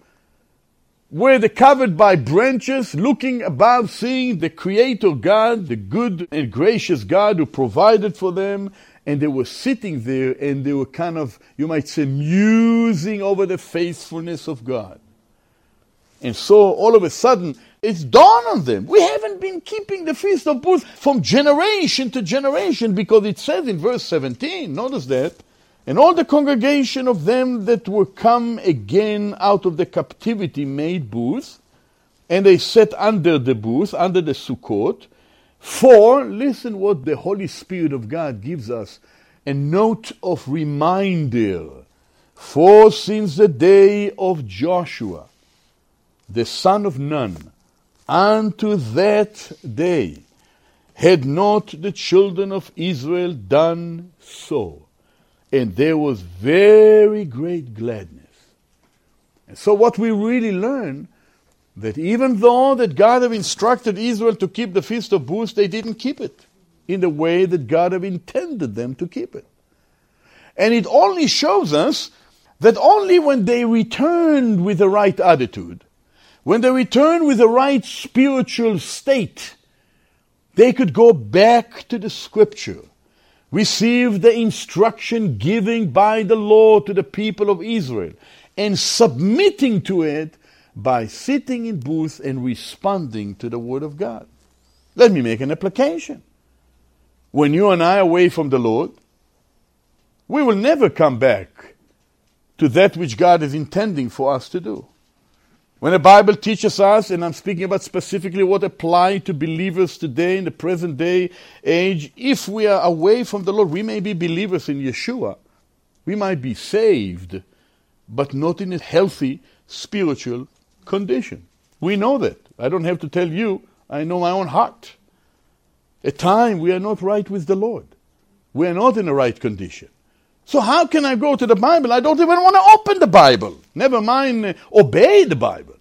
where they're covered by branches, looking above, seeing the Creator God, the good and gracious God who provided for them. And they were sitting there and they were kind of, you might say, musing over the faithfulness of God. And so all of a sudden, it's dawned on them. We haven't been keeping the Feast of Booths from generation to generation, because it says in verse seventeen, notice that, and all the congregation of them that were come again out of the captivity made booths, and they sat under the booth, under the Sukkot. For, listen what the Holy Spirit of God gives us, a note of reminder. For since the day of Joshua, the son of Nun, unto that day, had not the children of Israel done so. And there was very great gladness. And so what we really learn, that even though that God had instructed Israel to keep the Feast of Booths, they didn't keep it in the way that God had intended them to keep it. And it only shows us that only when they returned with the right attitude, when they returned with the right spiritual state, they could go back to the scripture, receive the instruction given by the Lord to the people of Israel, and submitting to it by sitting in booths and responding to the word of God. Let me make an application. When you and I are away from the Lord, we will never come back to that which God is intending for us to do. When the Bible teaches us, and I'm speaking about specifically what applies to believers today in the present day age, if we are away from the Lord, we may be believers in Yeshua. We might be saved, but not in a healthy spiritual condition. We know that. I don't have to tell you. I know my own heart. At times we are not right with the Lord. We are not in the right condition. So how can I go to the Bible? I don't even want to open the Bible. Never mind uh, obey the Bible.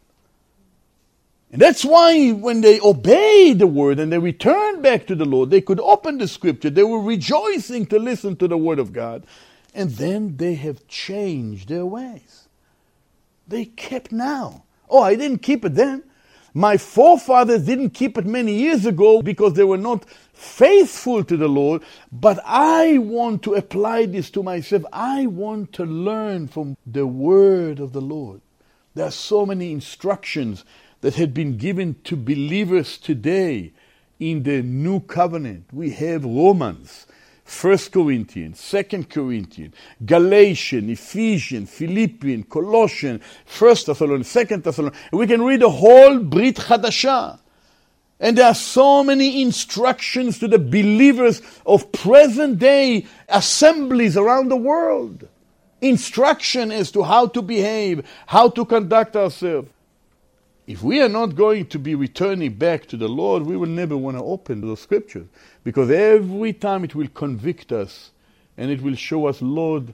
And that's why when they obeyed the word and they returned back to the Lord, they could open the scripture. They were rejoicing to listen to the word of God. And then they have changed their ways. They kept now. Oh, I didn't keep it then. My forefathers didn't keep it many years ago because they were not faithful to the Lord, but I want to apply this to myself. I want to learn from the word of the Lord. There are so many instructions that had been given to believers today in the new covenant. We have Romans, First Corinthians, Second Corinthians, Galatians, Ephesians, Philippians, Colossians, First Thessalonians, Second Thessalonians. We can read the whole Brit Chadashah. And there are so many instructions to the believers of present day assemblies around the world. Instruction as to how to behave, how to conduct ourselves. If we are not going to be returning back to the Lord, we will never want to open those scriptures. Because every time it will convict us and it will show us, Lord,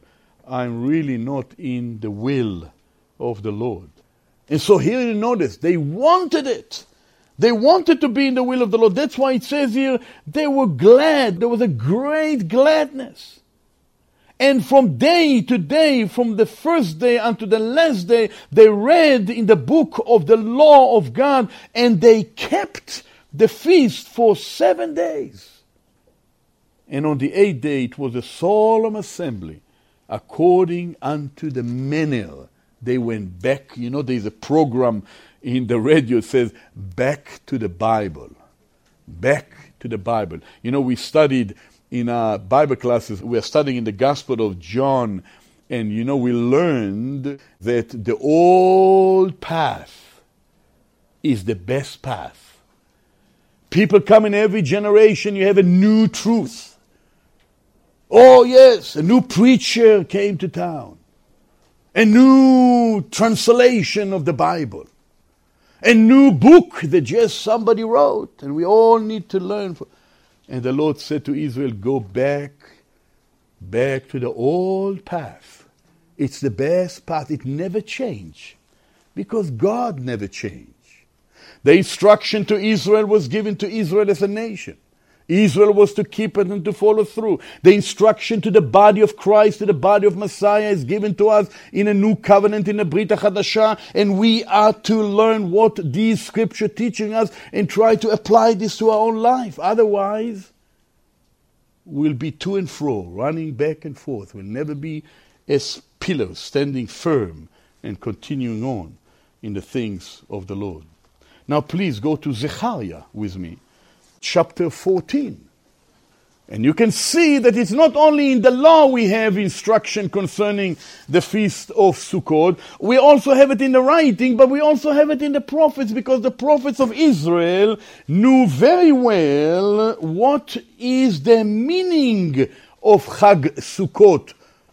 I'm really not in the will of the Lord. And so here you notice, they wanted it. They wanted to be in the will of the Lord. That's why it says here, they were glad. There was a great gladness. And from day to day, from the first day unto the last day, they read in the book of the law of God, and they kept the feast for seven days. And on the eighth day, it was a solemn assembly, according unto the manner. They went back. You know, there's a program in the radio that says, back to the Bible. Back to the Bible. You know, we studied in our Bible classes, we are studying in the Gospel of John, and you know, we learned that the old path is the best path. People come in every generation, you have a new truth. Oh yes, a new preacher came to town. A new translation of the Bible. A new book that just somebody wrote, and we all need to learn from. And the Lord said to Israel, go back, back to the old path. It's the best path. It never changed, because God never changed. The instruction to Israel was given to Israel as a nation. Israel was to keep it and to follow through. The instruction to the body of Christ, to the body of Messiah, is given to us in a new covenant, in the Brit HaChadashah, and we are to learn what these scripture teaching us and try to apply this to our own life. Otherwise, we'll be to and fro, running back and forth. We'll never be as pillars, standing firm and continuing on in the things of the Lord. Now please go to Zechariah with me. Chapter fourteen. And you can see that it's not only in the law we have instruction concerning the feast of Sukkot, we also have it in the writing, but we also have it in the prophets, because the prophets of Israel knew very well what is the meaning of Chag Sukkot.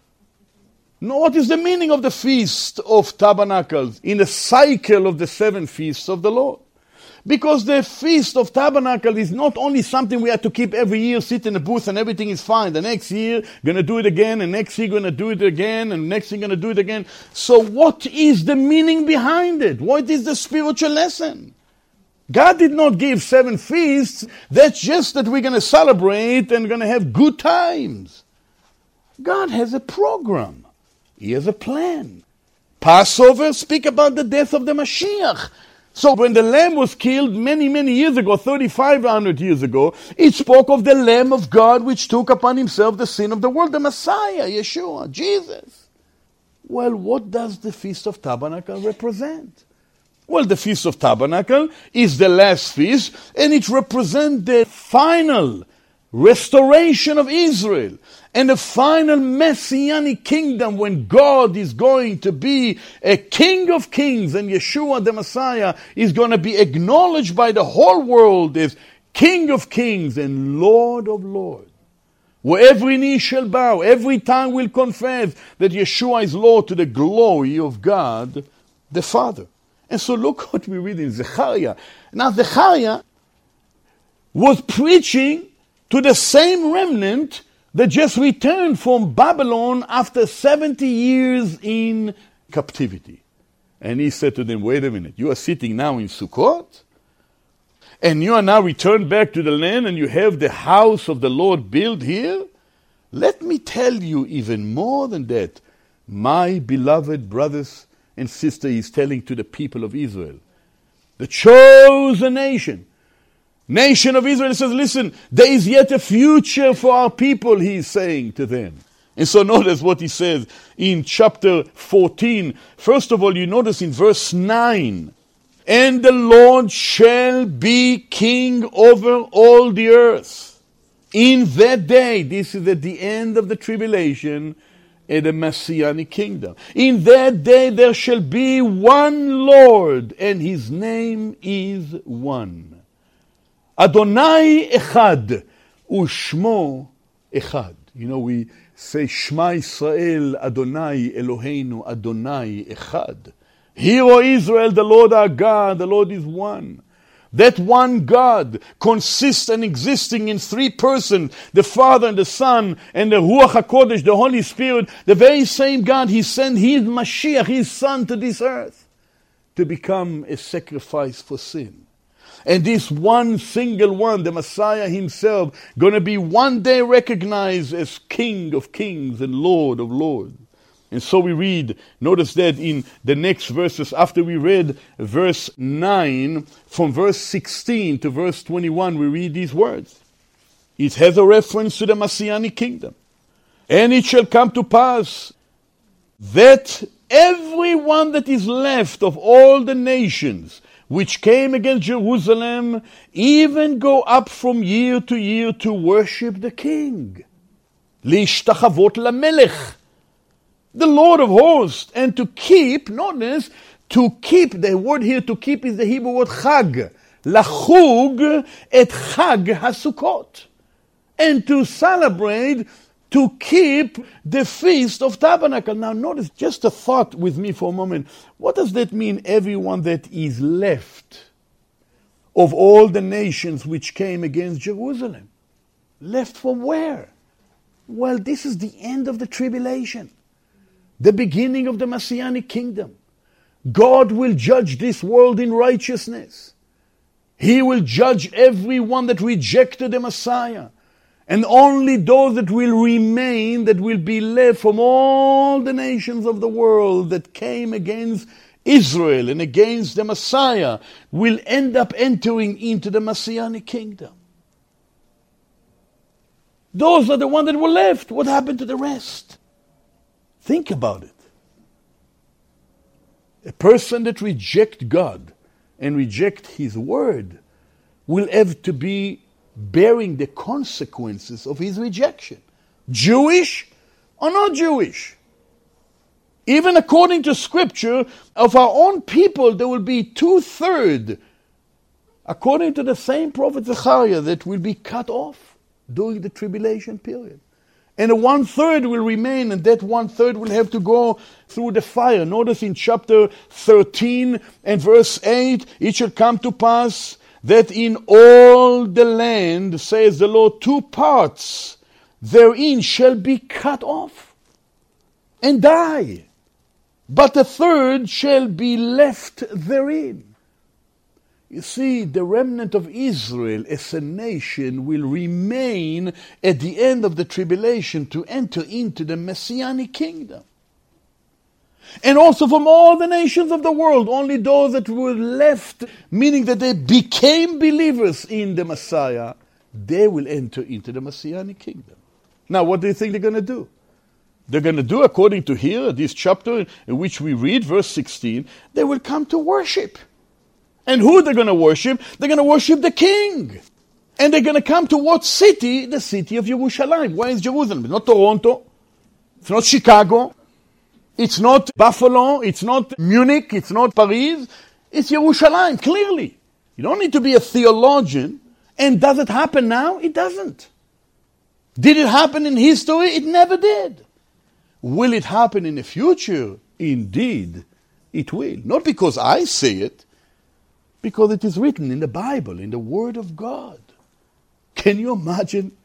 No, what is the meaning of the Feast of Tabernacles in the cycle of the seven feasts of the Lord? Because the Feast of Tabernacle is not only something we have to keep every year, sit in a booth and everything is fine. The next year, going to do it again, and next year going to do it again, and next year going to do it again. So what is the meaning behind it? What is the spiritual lesson? God did not give seven feasts. That's just that we're going to celebrate and going to have good times. God has a program. He has a plan. Passover, speak about the death of the Mashiach. So when the lamb was killed many, many years ago, thirty-five hundred years ago, it spoke of the Lamb of God which took upon himself the sin of the world, the Messiah, Yeshua, Jesus. Well, what does the Feast of Tabernacle represent? Well, the Feast of Tabernacle is the last feast, and it represents the final restoration of Israel and the final messianic kingdom, when God is going to be a King of kings, and Yeshua the Messiah is going to be acknowledged by the whole world as King of kings and Lord of lords. Where every knee shall bow, every tongue will confess that Yeshua is Lord, to the glory of God the Father. And so look what we read in Zechariah. Now Zechariah was preaching to the same remnant that just returned from Babylon after seventy years in captivity. And he said to them, wait a minute, you are sitting now in Sukkot? And you are now returned back to the land, and you have the house of the Lord built here? Let me tell you even more than that. My beloved brothers and sisters, he is telling to the people of Israel, the chosen nation, nation of Israel, says, listen, there is yet a future for our people, he is saying to them. And so notice what he says in chapter fourteen. First of all, you notice in verse nine, and the Lord shall be king over all the earth. In that day, this is at the end of the tribulation, in the Messianic kingdom. In that day there shall be one Lord, and his name is one. Adonai Echad, Ushmo Echad. You know, we say Shema Yisrael, Adonai Eloheinu, Adonai Echad. Hear, O Israel, the Lord our God, the Lord is one. That one God consists and existing in three persons, the Father and the Son and the Ruach HaKodesh, the Holy Spirit, the very same God, He sent His Mashiach, His Son, to this earth to become a sacrifice for sin. And this one single one, the Messiah Himself, going to be one day recognized as King of Kings and Lord of Lords. And so we read, notice that in the next verses, after we read verse nine, from verse sixteen to verse twenty-one, we read these words. It has a reference to the Messianic kingdom. And it shall come to pass that everyone that is left of all the nations which came against Jerusalem, even go up from year to year to worship the King. Lishtachavot lamelech, the Lord of hosts, and to keep, notice, to keep, the word here to keep is the Hebrew word chag, lachug et chag hasukot, and to celebrate, to keep the Feast of Tabernacle. Now notice, just a thought with me for a moment. What does that mean, everyone that is left of all the nations which came against Jerusalem? Left from where? Well, this is the end of the tribulation. The beginning of the Messianic kingdom. God will judge this world in righteousness. He will judge everyone that rejected the Messiah. And only those that will remain, that will be left from all the nations of the world that came against Israel and against the Messiah, will end up entering into the Messianic kingdom. Those are the ones that were left. What happened to the rest? Think about it. A person that rejects God and rejects His word will have to be bearing the consequences of his rejection. Jewish or not Jewish. Even according to Scripture, of our own people, there will be two-thirds, according to the same prophet Zechariah, that will be cut off during the tribulation period. And a one-third will remain, and that one-third will have to go through the fire. Notice in chapter thirteen and verse eight, it shall come to pass that in all the land, says the Lord, two parts therein shall be cut off and die, but a third shall be left therein. You see, the remnant of Israel as a nation will remain at the end of the tribulation to enter into the Messianic kingdom. And also from all the nations of the world, only those that were left, meaning that they became believers in the Messiah, they will enter into the Messianic kingdom. Now, what do you think they're going to do? They're going to do, according to here, this chapter in which we read, verse sixteen, they will come to worship. And who they're going to worship? They're going to worship the King. And they're going to come to what city? The city of Jerusalem. Where is Jerusalem? It's not Toronto. It's not Chicago. It's not Buffalo. It's not Munich. It's not Paris. It's Jerusalem, clearly. You don't need to be a theologian. And does it happen now? It doesn't. Did it happen in history? It never did. Will it happen in the future? Indeed, it will. Not because I say it, because it is written in the Bible, in the Word of God. Can you imagine?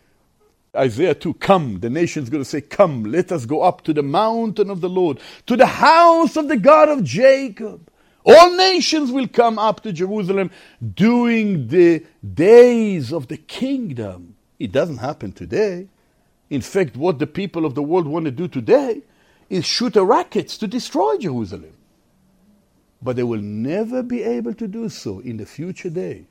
Isaiah two, come, the nation's going to say, come, let us go up to the mountain of the Lord, to the house of the God of Jacob. All nations will come up to Jerusalem during the days of the kingdom. It doesn't happen today. In fact, what the people of the world want to do today is shoot rockets to destroy Jerusalem. But they will never be able to do so in the future day.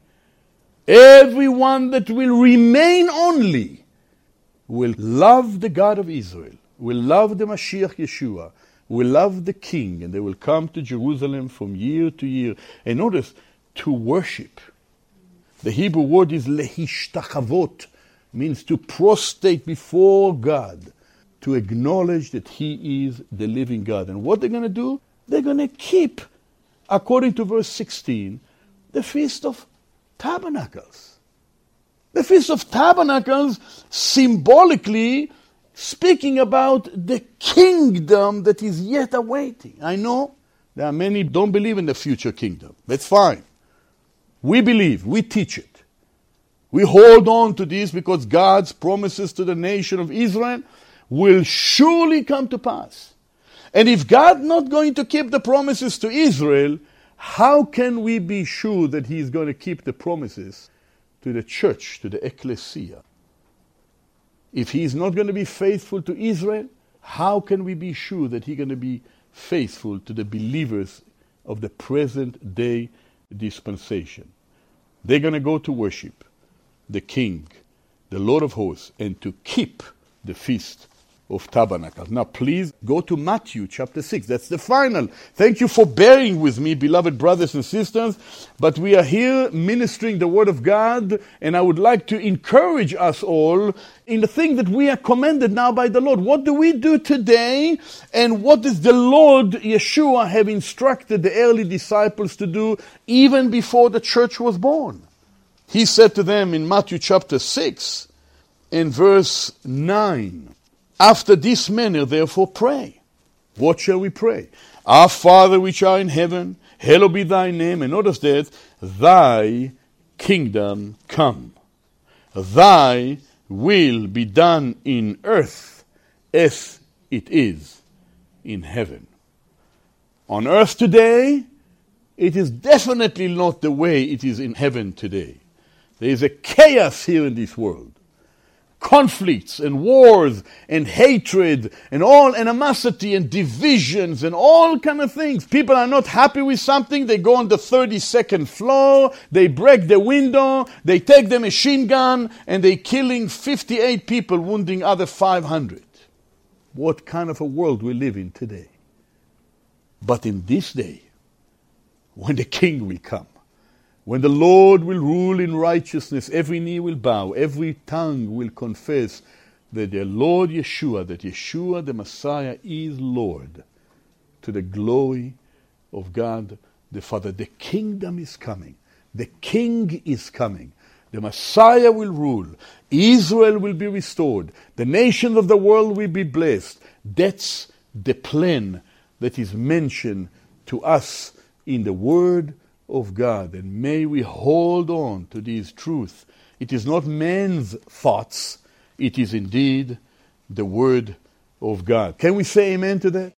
Everyone that will remain only will love the God of Israel, will love the Mashiach Yeshua, will love the King, and they will come to Jerusalem from year to year. And notice, to worship. The Hebrew word is lehishtachavot, means to prostrate before God, to acknowledge that He is the living God. And what they're going to do? They're going to keep, according to verse sixteen, the Feast of Tabernacles. The Feast of Tabernacles symbolically speaking about the kingdom that is yet awaiting. I know there are many who don't believe in the future kingdom. That's fine. We believe, we teach it. We hold on to this because God's promises to the nation of Israel will surely come to pass. And if God not going to keep the promises to Israel, how can we be sure that He is going to keep the promises to the church, to the ecclesia? If He is not going to be faithful to Israel, how can we be sure that He is going to be faithful to the believers of the present day dispensation? They're going to go to worship the King, the Lord of hosts, and to keep the Feast of Tabernacles. Now please go to Matthew chapter six. That's the final. Thank you for bearing with me, beloved brothers and sisters. But we are here ministering the Word of God, and I would like to encourage us all in the thing that we are commanded now by the Lord. What do we do today, and what does the Lord Yeshua have instructed the early disciples to do even before the church was born? He said to them in Matthew chapter six, in verse nine, after this manner therefore pray. What shall we pray? Our Father which art in heaven, hallowed be thy name. And notice that, thy kingdom come. Thy will be done in earth as it is in heaven. On earth today, it is definitely not the way it is in heaven today. There is a chaos here in this world. Conflicts and wars and hatred and all animosity and divisions and all kind of things. People are not happy with something. They go on the thirty-second floor. They break the window. They take the machine gun and they're killing fifty-eight people, wounding other five hundred. What kind of a world we live in today? But in this day, when the King will come, when the Lord will rule in righteousness, every knee will bow, every tongue will confess that the Lord Yeshua, that Yeshua the Messiah is Lord, to the glory of God the Father. The kingdom is coming. The King is coming. The Messiah will rule. Israel will be restored. The nations of the world will be blessed. That's the plan that is mentioned to us in the Word of God. And may we hold on to this truth. It is not man's thoughts. It is indeed the Word of God. Can we say amen to that?